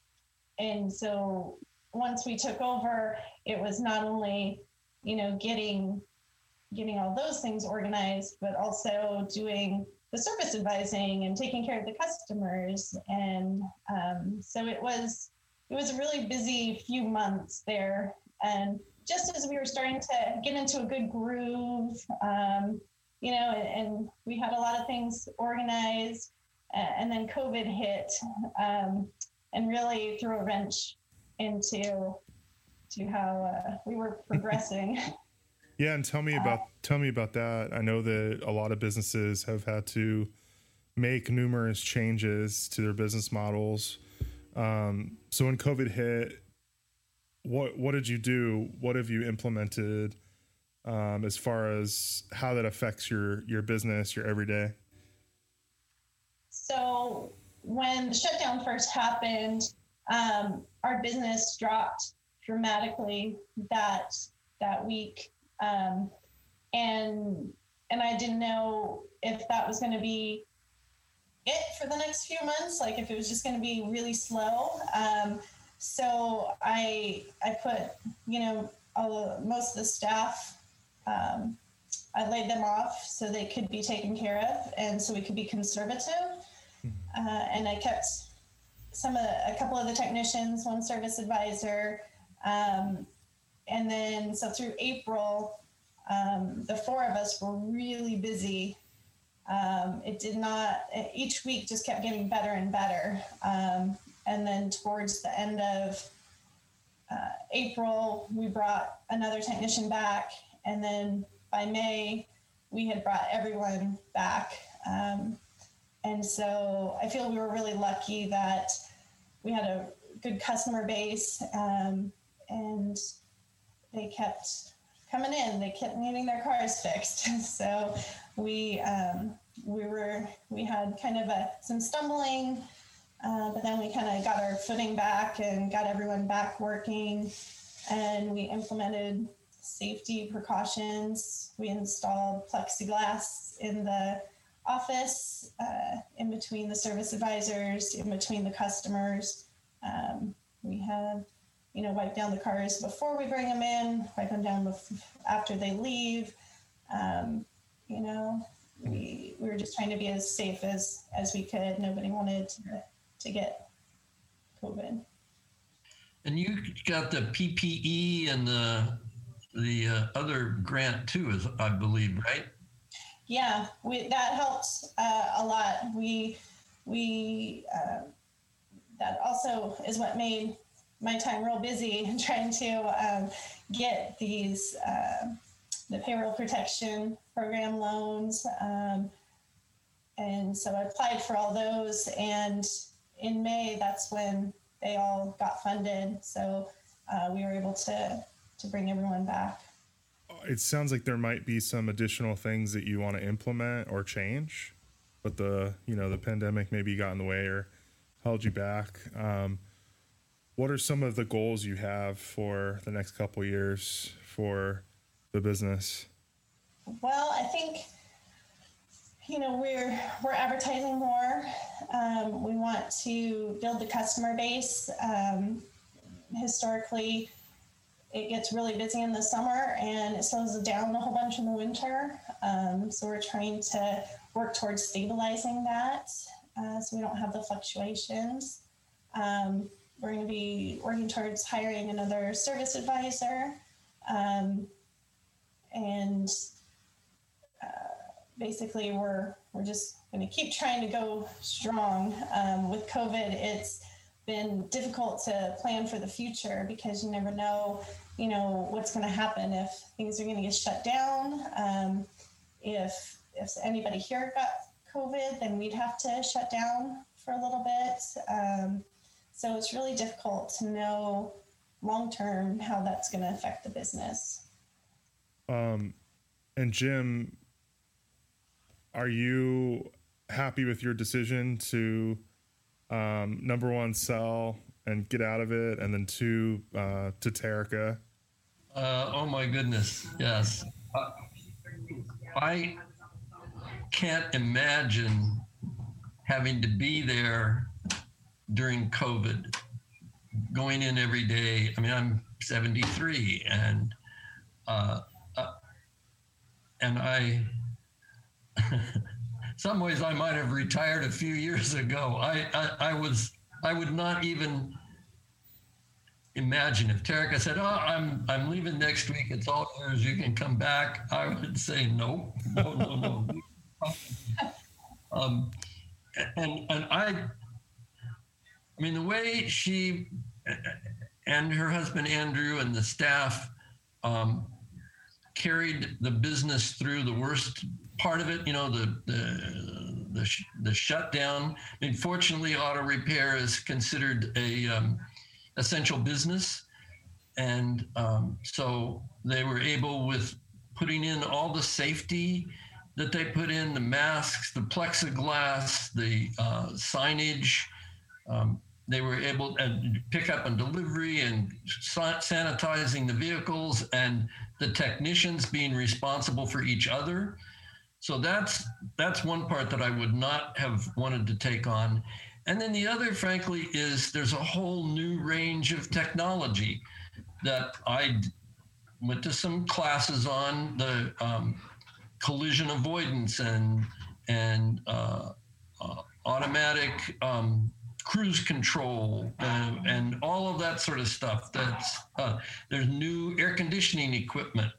and so once we took over, it was not only, you know, getting getting all those things organized, but also doing the service advising and taking care of the customers. And um, so it was, it was a really busy few months there. And just as we were starting to get into a good groove, um, you know, and, and we had a lot of things organized, uh, and then COVID hit um, and really threw a wrench into to how uh, we were progressing. Yeah, and tell me about tell me about that. I know that a lot of businesses have had to make numerous changes to their business models. Um, so when COVID hit, what what did you do? What have you implemented um, as far as how that affects your your business, your everyday? So when the shutdown first happened, um, our business dropped dramatically that that week. Um, and, and I didn't know if that was going to be it for the next few months, like if it was just going to be really slow. Um, so I, I put, you know, all, most of the staff, um, I laid them off so they could be taken care of, and so we could be conservative. Uh, and I kept some of a couple of the technicians, one service advisor, um, and then, so through April, um, the four of us were really busy. Um, it did not, each week just kept getting better and better. Um, and then towards the end of uh, April, we brought another technician back. And then by May, we had brought everyone back. Um, and so I feel we were really lucky that we had a good customer base, um, and they kept coming in. They kept needing their cars fixed. So we um, we were we had kind of a some stumbling, uh, but then we kind of got our footing back and got everyone back working, and we implemented safety precautions. We installed plexiglass in the office, uh, in between the service advisors, in between the customers. Um, we had you know, wipe down the cars before we bring them in, wipe them down bef- after they leave. Um, you know, we we were just trying to be as safe as, as we could. Nobody wanted to, to get COVID. And you got the P P E and the the uh, other grant too, is I believe, right? yeah, we, that helped uh, a lot. We, we, uh, that also is what made my time real busy and trying to um, get these, uh, the payroll protection program loans. Um, and so I applied for all those, and in May, that's when they all got funded. So uh, we were able to, to bring everyone back. It sounds like there might be some additional things that you want to implement or change, but the, you know, the pandemic maybe got in the way or held you back. Um, what are some of the goals you have for the next couple of years for the business? Well, I think, you know, we're, we're advertising more. Um, we want to build the customer base. Um, historically, it gets really busy in the summer and it slows down a whole bunch in the winter. Um, so we're trying to work towards stabilizing that uh, so we don't have the fluctuations. Um, we're going to be working towards hiring another service advisor. Um, and uh, basically we're, we're just going to keep trying to go strong. Um, with COVID, it's been difficult to plan for the future because you never know, you know, what's going to happen, if things are going to get shut down. Um, if if anybody here got COVID, then we'd have to shut down for a little bit. Um, so it's really difficult to know long term how that's going to affect the business. Um, and Jim, are you happy with your decision to Um, number one, sell and get out of it, and then two, uh, to Terica? Uh, oh my goodness, yes. Uh, I can't imagine having to be there during COVID, going in every day. I mean, I'm seventy-three, and uh, uh, and I. Some ways I might have retired a few years ago. I, I, I was, I would not even imagine if Terica said, "Oh, I'm, I'm leaving next week. It's all yours. You can come back." I would say, "No, no, no, no." um, and and I, I mean, the way she and her husband Andrew and the staff um, carried the business through the worst part of it, you know, the the the, sh- the shutdown. I mean, fortunately, auto repair is considered a um, essential business, and um, so they were able, with putting in all the safety that they put in, the masks, the plexiglass, the uh, signage. Um, they were able to pick up and delivery and sanitizing the vehicles, and the technicians being responsible for each other. So that's that's one part that I would not have wanted to take on. And then the other, frankly, is there's a whole new range of technology that I went to some classes on, the um, collision avoidance and and uh, uh, automatic um, cruise control uh, and all of that sort of stuff. That's uh, there's new air conditioning equipment.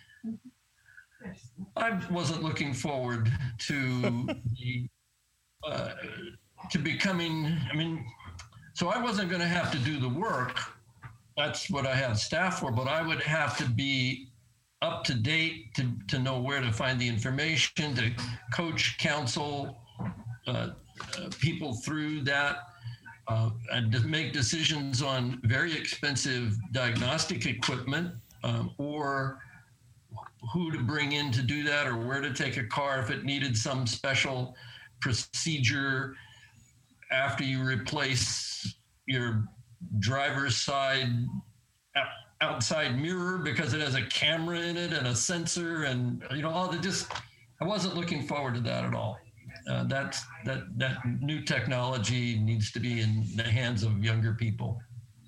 I wasn't looking forward to the, uh, to becoming, I mean, so I wasn't going to have to do the work. That's what I have staff for, but I would have to be up to date to, to know where to find the information, to coach, counsel uh, uh, people through that, uh, and to make decisions on very expensive diagnostic equipment um, or who to bring in to do that, or where to take a car if it needed some special procedure after you replace your driver's side outside mirror because it has a camera in it and a sensor, and you know, all the just I wasn't looking forward to that at all. Uh, that's that that new technology needs to be in the hands of younger people.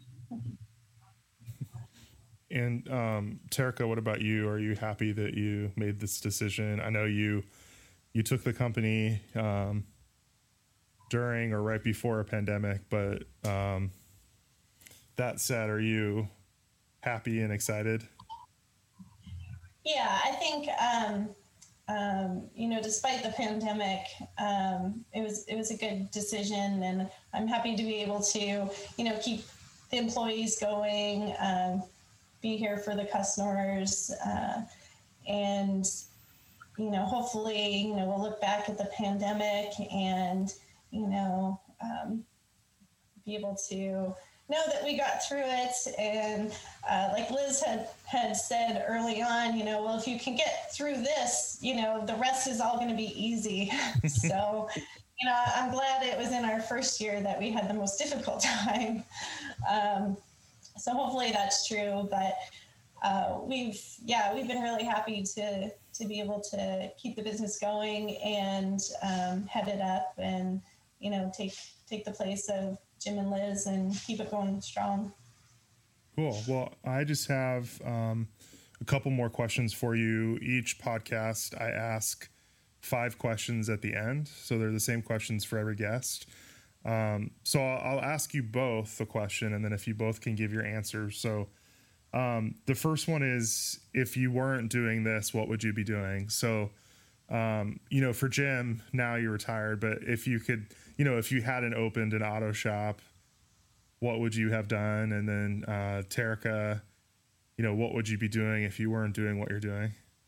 And um, Terica, what about you? Are you happy that you made this decision? I know you you took the company um, during or right before a pandemic, but um, that said, are you happy and excited? Yeah, I think um, um, you know, despite the pandemic, um, it was it was a good decision, and I'm happy to be able to, you know, keep the employees going, um, be here for the customers, uh, and you know, hopefully, you know, we'll look back at the pandemic and you know, um, be able to know that we got through it. And uh, like Liz had, had said early on, you know, well, if you can get through this, you know, the rest is all going to be easy. So, you know, I'm glad it was in our first year that we had the most difficult time. Um, so hopefully that's true. But uh, we've, yeah, we've been really happy to, to be able to keep the business going and um, head it up and, you know, take, take the place of Jim and Liz and keep it going strong. Cool. Well, I just have um, a couple more questions for you. Each podcast, I ask five questions at the end. So they're the same questions for every guest. Um, so I'll, I'll ask you both a question, and then if you both can give your answers. So um, the first one is, if you weren't doing this, what would you be doing? So, um, you know, for Jim, now you're retired, but if you could, you know, if you hadn't opened an auto shop, what would you have done? And then uh, Terica, you know, what would you be doing if you weren't doing what you're doing?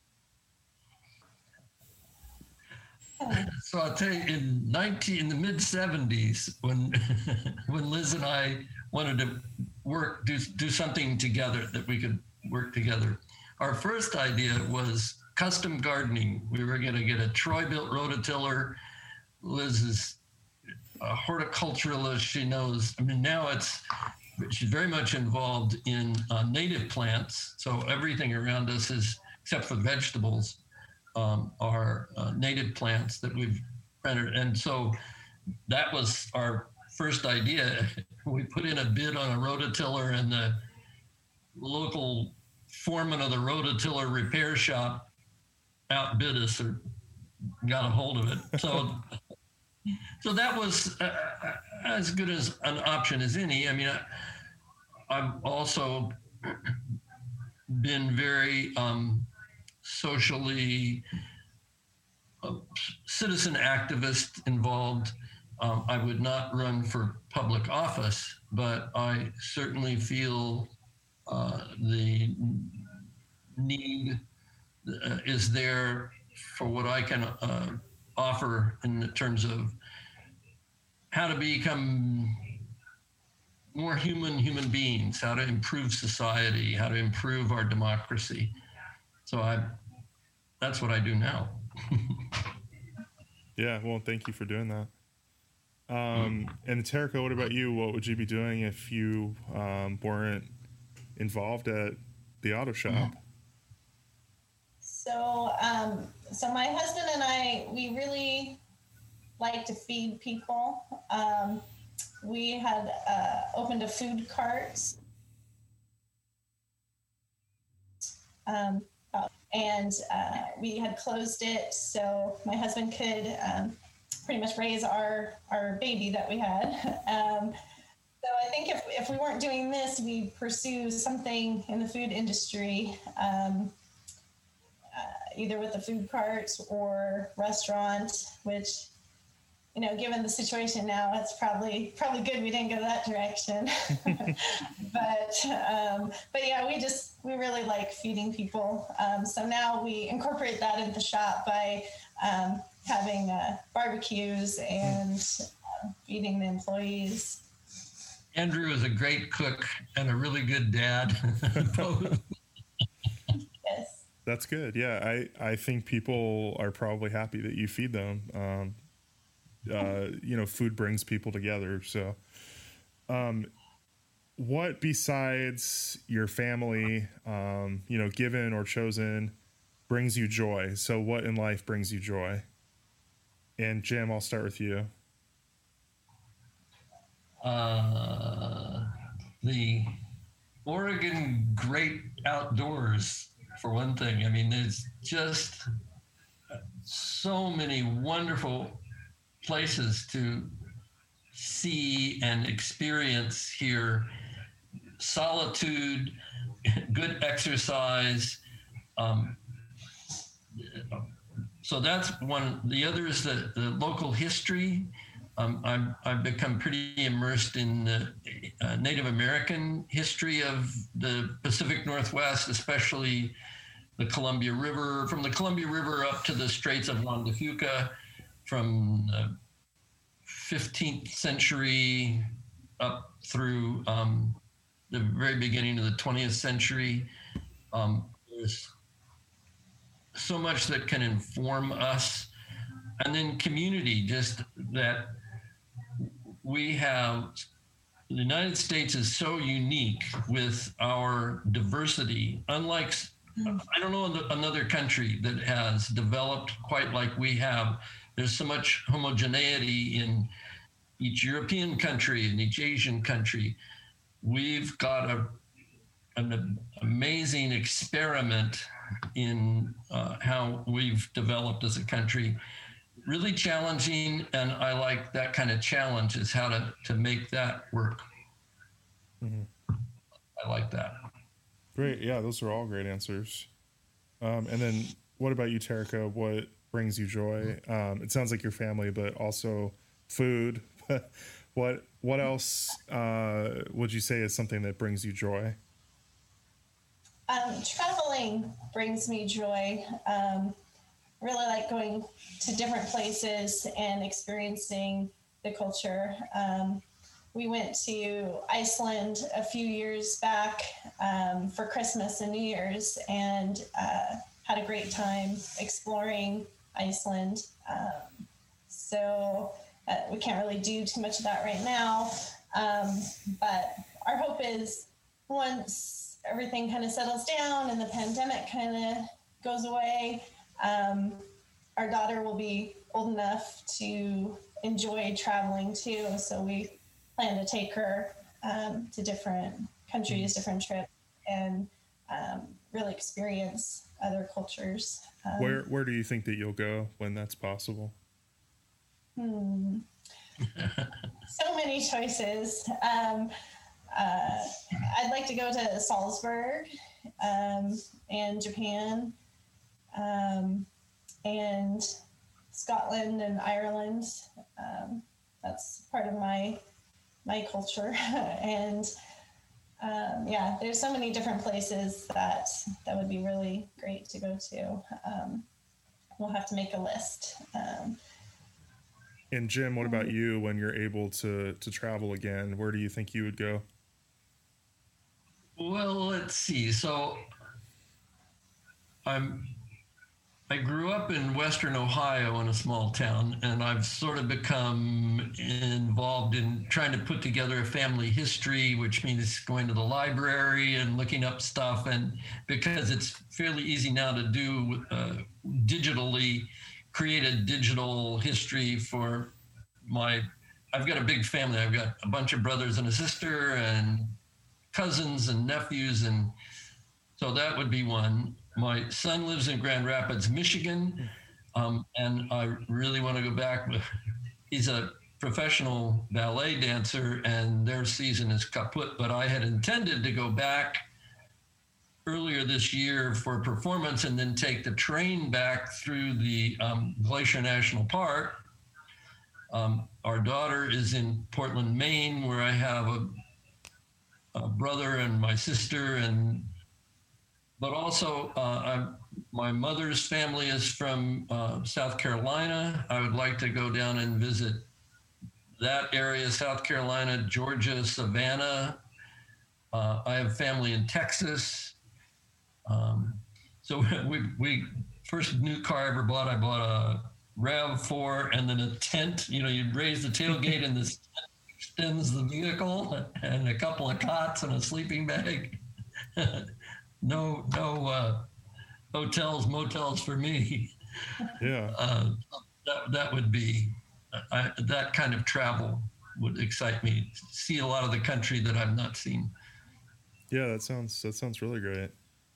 So I'll tell you, in nineteen in the mid seventies, when when Liz and I wanted to work, do do something together that we could work together, our first idea was custom gardening. We were going to get a Troy-built rototiller. Liz is a horticulturalist. She knows, I mean, now it's, she's very much involved in uh, native plants. So everything around us is, except for vegetables, um, are uh, native plants that we've rented. And so that was our first idea. We put in a bid on a rototiller, and the local foreman of the rototiller repair shop outbid us or got a hold of it. So So that was uh, as good as an option as any. I mean, I, I've also been very um, socially uh, citizen activist involved. Um, I would not run for public office, but I certainly feel uh, the need uh, is there for what I can uh, offer in terms of how to become more human human beings, how to improve society, how to improve our democracy. So I, that's what I do now. Yeah, well, thank you for doing that. Um, and Terica, what about you? What would you be doing if you um, weren't involved at the auto shop? So, um, so my husband and I, we really like to feed people. Um, we had uh, opened a food cart, um, and uh, we had closed it so my husband could um, pretty much raise our our baby that we had. Um, so I think if, if we weren't doing this, we'd pursue something in the food industry. Um, Uh, either with the food carts or restaurant, which, you know, given the situation now, it's probably probably good we didn't go that direction. but um, but yeah, we just we really like feeding people. Um, so now we incorporate that in the shop by um, having uh, barbecues and uh, feeding the employees. Andrew is a great cook and a really good dad. Yes. That's good. Yeah, I, I think people are probably happy that you feed them. Um, uh, you know, food brings people together. So um, what besides your family, um, you know, given or chosen, brings you joy? So what in life brings you joy? And Jim, I'll start with you. Uh, the Oregon great outdoors, for one thing. I mean, there's just so many wonderful places to see and experience here. Solitude, good exercise, um, so that's one. The other is the, the local history. Um, I'm, I've become pretty immersed in the uh, Native American history of the Pacific Northwest, especially the Columbia River, from the Columbia River up to the Straits of Juan de Fuca, from the fifteenth century up through um, the very beginning of the twentieth century. Um, there's so much that can inform us. And then community, just that we have, the United States is so unique with our diversity, unlike, I don't know another country that has developed quite like we have. There's so much homogeneity in each European country and each Asian country. We've got a, an amazing experiment in uh, how we've developed as a country. Really challenging, and I like that kind of challenge, is how to, to make that work. Mm-hmm. I like that. Great. Yeah, those are all great answers. Um, and then what about you, Terica? What brings you joy? Um, it sounds like your family, but also food. what what else uh, would you say is something that brings you joy? Um, traveling brings me joy. Um, really like going to different places and experiencing the culture. Um, we went to Iceland a few years back um, for Christmas and New Year's, and uh, had a great time exploring Iceland. Um, so uh, we can't really do too much of that right now. Um, but our hope is once everything kind of settles down and the pandemic kind of goes away, Um, our daughter will be old enough to enjoy traveling too. So we plan to take her um, to different countries, different trips, and um, really experience other cultures. Um, where Where do you think that you'll go when that's possible? Hmm. So many choices. Um, uh, I'd like to go to Salzburg um, and Japan. Um, and Scotland and Ireland. Um, that's part of my my culture. and um, yeah, there's so many different places that that would be really great to go to. Um, we'll have to make a list. Um, and Jim, what about you when you're able to to travel again? Where do you think you would go? Well, let's see. So I'm I grew up in Western Ohio in a small town, and I've sort of become involved in trying to put together a family history, which means going to the library and looking up stuff. And because it's fairly easy now to do uh, digitally, create a digital history for my, I've got a big family. I've got a bunch of brothers and a sister and cousins and nephews. And so that would be one. My son lives in Grand Rapids, Michigan, um, and I really want to go back. He's a professional ballet dancer, and their season is kaput, but I had intended to go back earlier this year for a performance and then take the train back through the um, Glacier National Park. Um, our daughter is in Portland, Maine, where I have a, a brother and my sister, and But also, uh, I'm, my mother's family is from uh, South Carolina. I would like to go down and visit that area, South Carolina, Georgia, Savannah. Uh, I have family in Texas. Um, so we, we first new car I ever bought, I bought a RAV four and then a tent. You know, you raise the tailgate and this tent extends the vehicle, and a couple of cots and a sleeping bag. No, no uh, hotels, motels for me. Yeah. Uh, that that would be I, that kind of travel would excite me. See a lot of the country that I've not seen. Yeah, that sounds that sounds really great.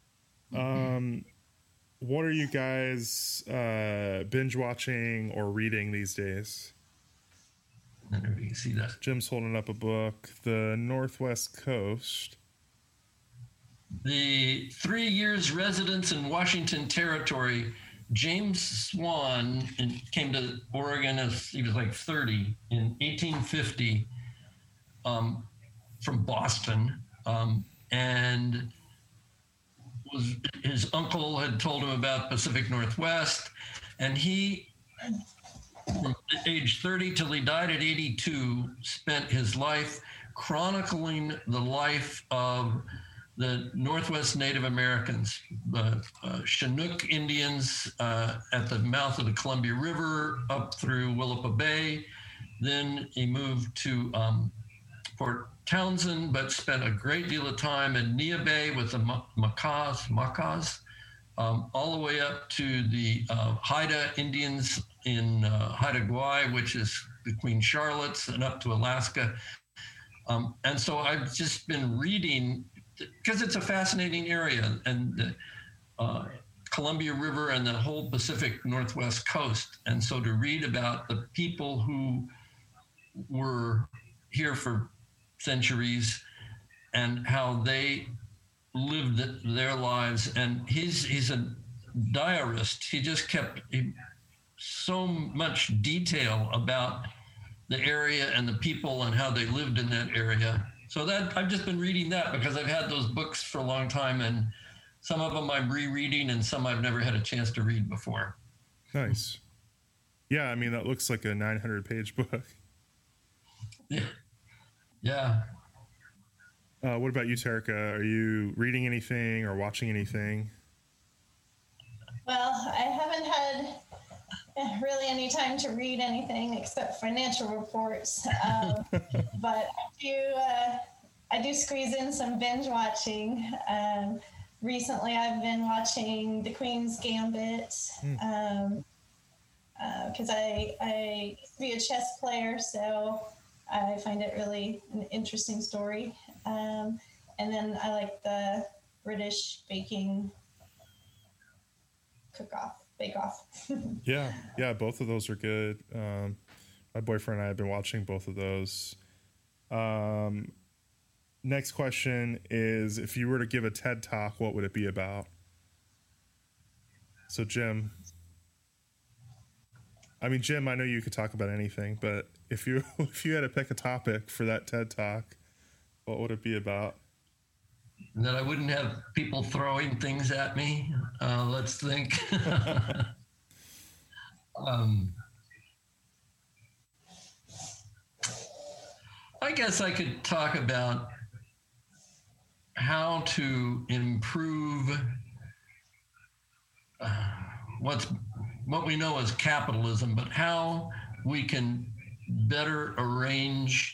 Um, what are you guys uh, binge watching or reading these days? I don't know if you can see that. Jim's holding up a book, The Northwest Coast. The three years residence in Washington Territory James Swan came to Oregon as he was like thirty in eighteen fifty um, from Boston. Um, and was his uncle had told him about Pacific Northwest. And he, from age thirty till he died at eighty-two, spent his life chronicling the life of the Northwest Native Americans, uh, uh, Chinook Indians uh, at the mouth of the Columbia River up through Willapa Bay. Then he moved to um, Port Townsend, but spent a great deal of time in Nia Bay with the Makahs, Makahs um, all the way up to the uh, Haida Indians in uh, Haida Gwaii, which is the Queen Charlotte's, and up to Alaska. Um, and so I've just been reading, because it's a fascinating area, and the uh, Columbia River and the whole Pacific Northwest coast. And so to read about the people who were here for centuries and how they lived their lives. And he's he's a diarist. He just kept he, so much detail about the area and the people and how they lived in that area. So that I've just been reading that because I've had those books for a long time, and some of them I'm rereading and some I've never had a chance to read before. Nice. Yeah, I mean, that looks like a nine hundred page book. Yeah. Yeah. Uh, what about you, Terica? Are you reading anything or watching anything? Well, I haven't had really any time to read anything except financial reports. Um, but I do, uh, I do squeeze in some binge watching. Um, recently, I've been watching The Queen's Gambit um, because uh, I, I used to be a chess player, so I find it really an interesting story. Um, and then I like the British baking cook-off, bake-off. yeah, yeah, both of those are good. Um, my boyfriend and I have been watching both of those. Um, next question is, if you were to give a TED Talk, what would it be about? So, Jim. I mean, Jim, I know you could talk about anything, but if you if you had to pick a topic for that TED Talk, what would it be about? That I wouldn't have people throwing things at me. Uh, let's think. um, I guess I could talk about how to improve uh, what's what we know as capitalism, but how we can better arrange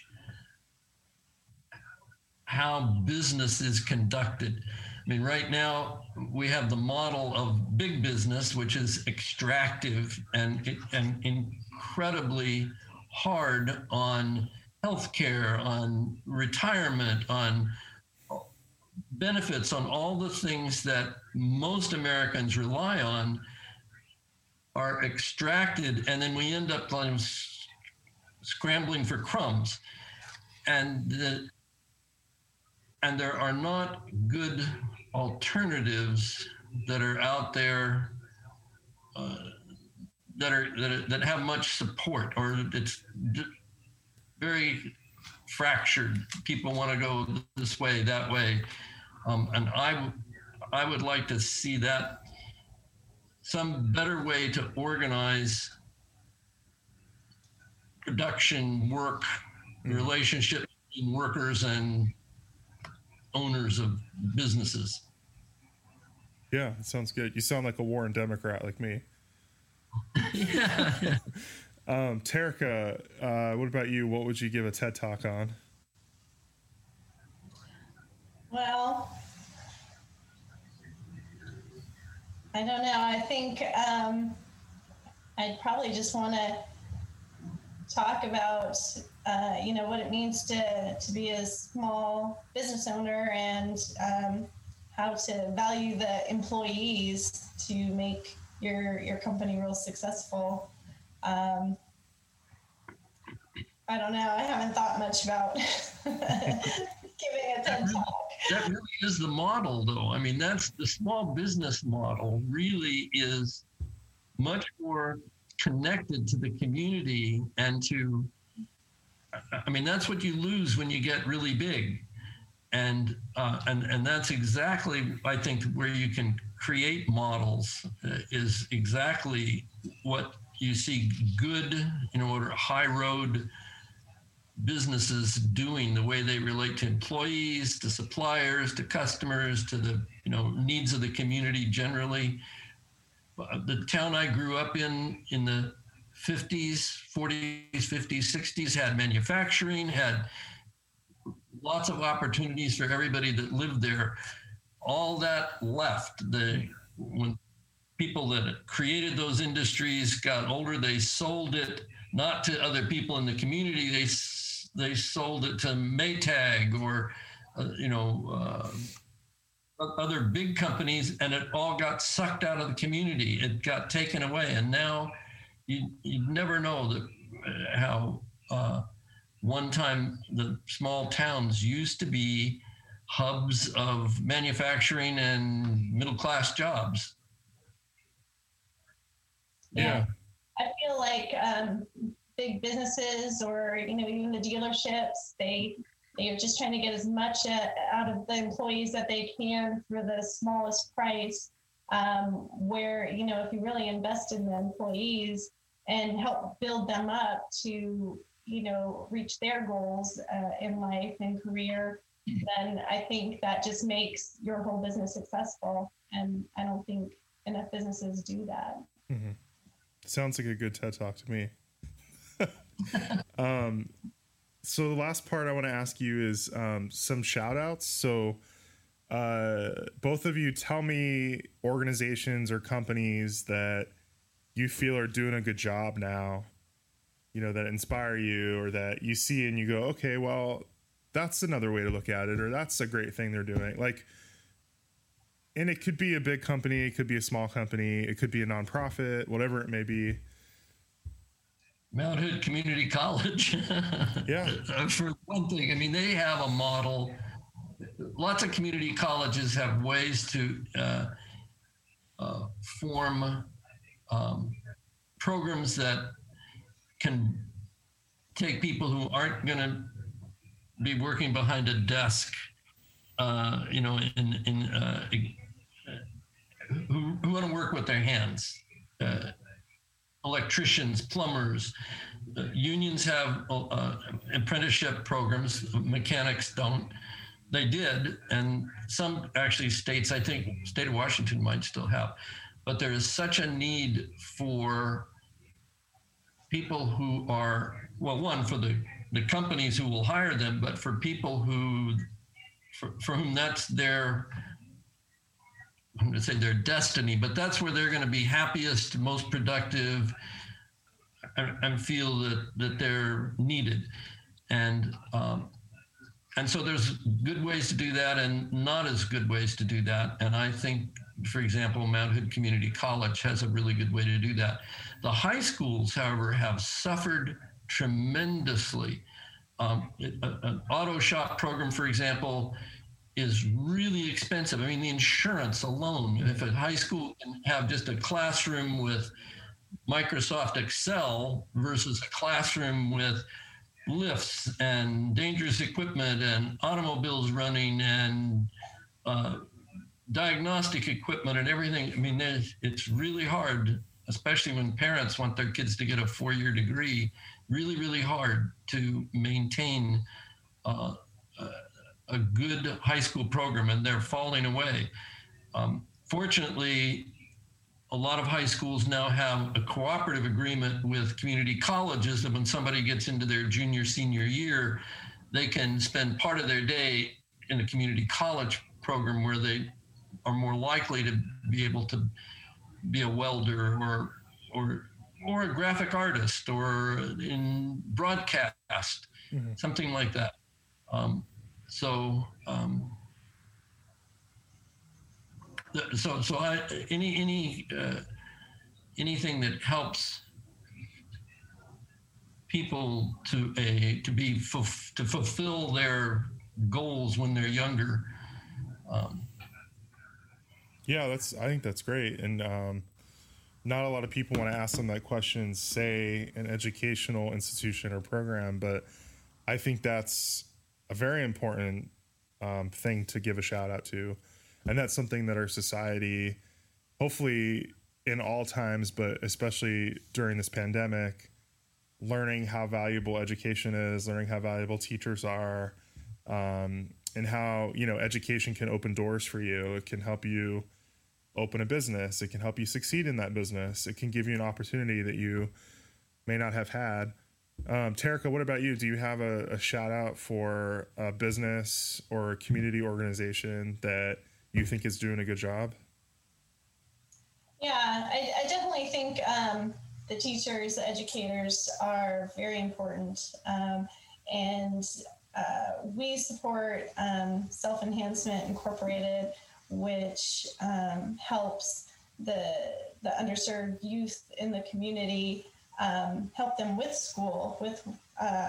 how business is conducted. I mean, right now we have the model of big business, which is extractive and, and incredibly hard on healthcare, on retirement, on benefits, on all the things that most Americans rely on are extracted, and then we end up like scrambling for crumbs. And the, and there are not good alternatives that are out there uh, that are, that are that have much support, or it's very fractured. People want to go this way, that way, um, and I I would like to see that some better way to organize production, work, mm-hmm. relationship between workers and owners of businesses. Yeah, it sounds good. You sound like a Warren Democrat like me. yeah. um, Terica, uh, what about you? What would you give a TED Talk on? Well, I don't know. I think um, I'd probably just want to talk about, uh, you know, what it means to, to be a small business owner, and um, how to value the employees to make your your company real successful. Um, I don't know. I haven't thought much about giving a TED Talk. That really is the model, though. I mean, that's the small business model really is much more connected to the community and to, I mean, that's what you lose when you get really big. And, uh, and, and that's exactly, I think, where you can create models uh, is exactly what you see good, you know, or high road businesses doing, the way they relate to employees, to suppliers, to customers, to the, you know, needs of the community generally. The town I grew up in, in the fifties, forties, fifties, sixties, had manufacturing, had lots of opportunities for everybody that lived there. All that left. The when people that created those industries got older, they sold it not to other people in the community. They they sold it to Maytag or uh, you know uh, other big companies, and it all got sucked out of the community. It got taken away, and now you you never know that uh, how uh, one time the small towns used to be hubs of manufacturing and middle-class jobs. Yeah. I feel like um, big businesses or, you know, even the dealerships, they, they're just trying to get as much uh, out of the employees that they can for the smallest price, um, where, you know, if you really invest in the employees and help build them up to, you know, reach their goals uh, in life and career, then I think that just makes your whole business successful. And I don't think enough businesses do that. Mm-hmm. Sounds like a good TED Talk to me. um, so the last part I want to ask you is um, some shout outs. So uh, both of you tell me organizations or companies that you feel are doing a good job now, you know, that inspire you or that you see and you go, okay, well, that's another way to look at it, or that's a great thing they're doing. Like, and it could be a big company, it could be a small company, it could be a nonprofit, whatever it may be. Mount Hood Community College. Yeah. For one thing, I mean, they have a model. Lots of community colleges have ways to uh, uh, form um, programs that can take people who aren't going to be working behind a desk, uh, you know, in, in uh, who, who want to work with their hands. Uh, electricians, plumbers, uh, unions have uh, apprenticeship programs, mechanics don't. They did, and some actually states, I think state of Washington might still have, but there is such a need for people who are, well, one, for the, the companies who will hire them, but for people who, for, for whom that's their, I'm going to say their destiny, but that's where they're going to be happiest, most productive, and, and feel that, that they're needed. And, um, and so there's good ways to do that and not as good ways to do that. And I think, for example, Mount Hood Community College has a really good way to do that. The high schools, however, have suffered tremendously. Um, a, an auto shop program, for example, is really expensive. I mean, the insurance alone, if a high school can have just a classroom with Microsoft Excel versus a classroom with lifts and dangerous equipment and automobiles running and uh, diagnostic equipment and everything. I mean, it's really hard, especially when parents want their kids to get a four-year degree, really, really hard to maintain uh, uh, a good high school program, and they're falling away. Um, fortunately, a lot of high schools now have a cooperative agreement with community colleges that when somebody gets into their junior, senior year, they can spend part of their day in a community college program where they are more likely to be able to be a welder or or or a graphic artist or in broadcast, mm-hmm. something like that. Um, So, um, so, so I, any, any, uh, anything that helps people to a, to be, to fulfill their goals when they're younger. Um, yeah, that's, I think that's great. And, um, not a lot of people want to ask them that question, say an educational institution or program, but I think that's a very important um, thing to give a shout out to. And that's something that our society, hopefully in all times, but especially during this pandemic, learning how valuable education is, learning how valuable teachers are, um, and how, you know, education can open doors for you. It can help you open a business. It can help you succeed in that business. It can give you an opportunity that you may not have had. Um, Terica, what about you? Do you have a, a shout out for a business or a community organization that you think is doing a good job? Yeah, I, I definitely think um, the teachers, the educators are very important. Um, and uh, we support um, Self-Enhancement Incorporated, which um, helps the, the underserved youth in the community, um, help them with school, with uh,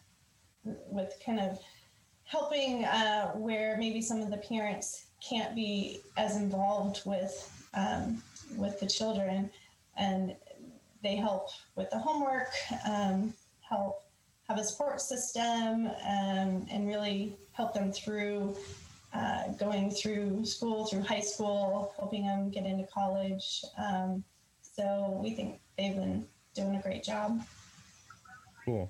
with kind of helping uh, where maybe some of the parents can't be as involved with um, with the children, and they help with the homework, um, help have a support system, um, and really help them through uh, going through school, through high school, helping them get into college. Um, so we think they've been doing a great job. Cool.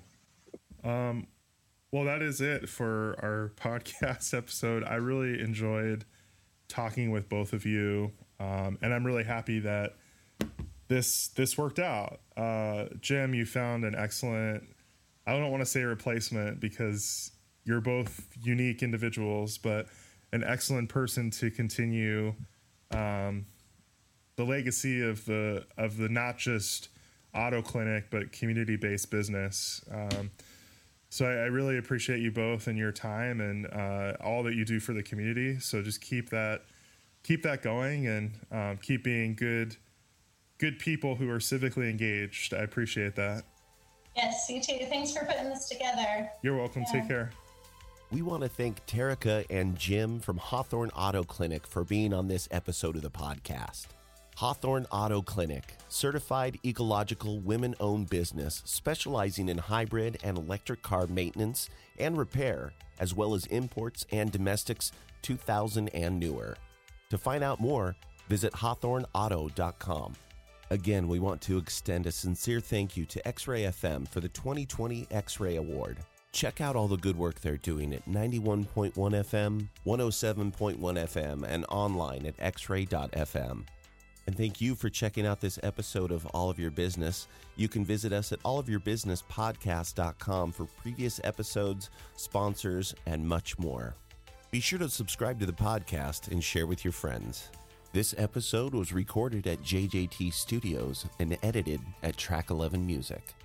Um, well, that is it for our podcast episode. I really enjoyed talking with both of you. Um, and I'm really happy that this this worked out. Uh, Jim, you found an excellent, I don't want to say replacement because you're both unique individuals, but an excellent person to continue um, the legacy of the of the not just auto clinic, but community-based business. Um, so I, I really appreciate you both and your time and uh, all that you do for the community. So just keep that keep that going and um, keep being good, good people who are civically engaged. I appreciate that. Yes, you too. Thanks for putting this together. You're welcome. Yeah. Take care. We want to thank Terica and Jim from Hawthorne Auto Clinic for being on this episode of the podcast. Hawthorne Auto Clinic, certified ecological women-owned business specializing in hybrid and electric car maintenance and repair, as well as imports and domestics two thousand and newer. To find out more, visit hawthorne auto dot com. Again, we want to extend a sincere thank you to X-Ray F M for the twenty twenty X-Ray Award. Check out all the good work they're doing at ninety-one point one F M, one oh seven point one F M, and online at x ray dot f m. And thank you for checking out this episode of All of Your Business. You can visit us at all of your business podcast dot com for previous episodes, sponsors, and much more. Be sure to subscribe to the podcast and share with your friends. This episode was recorded at J J T Studios and edited at Track eleven Music.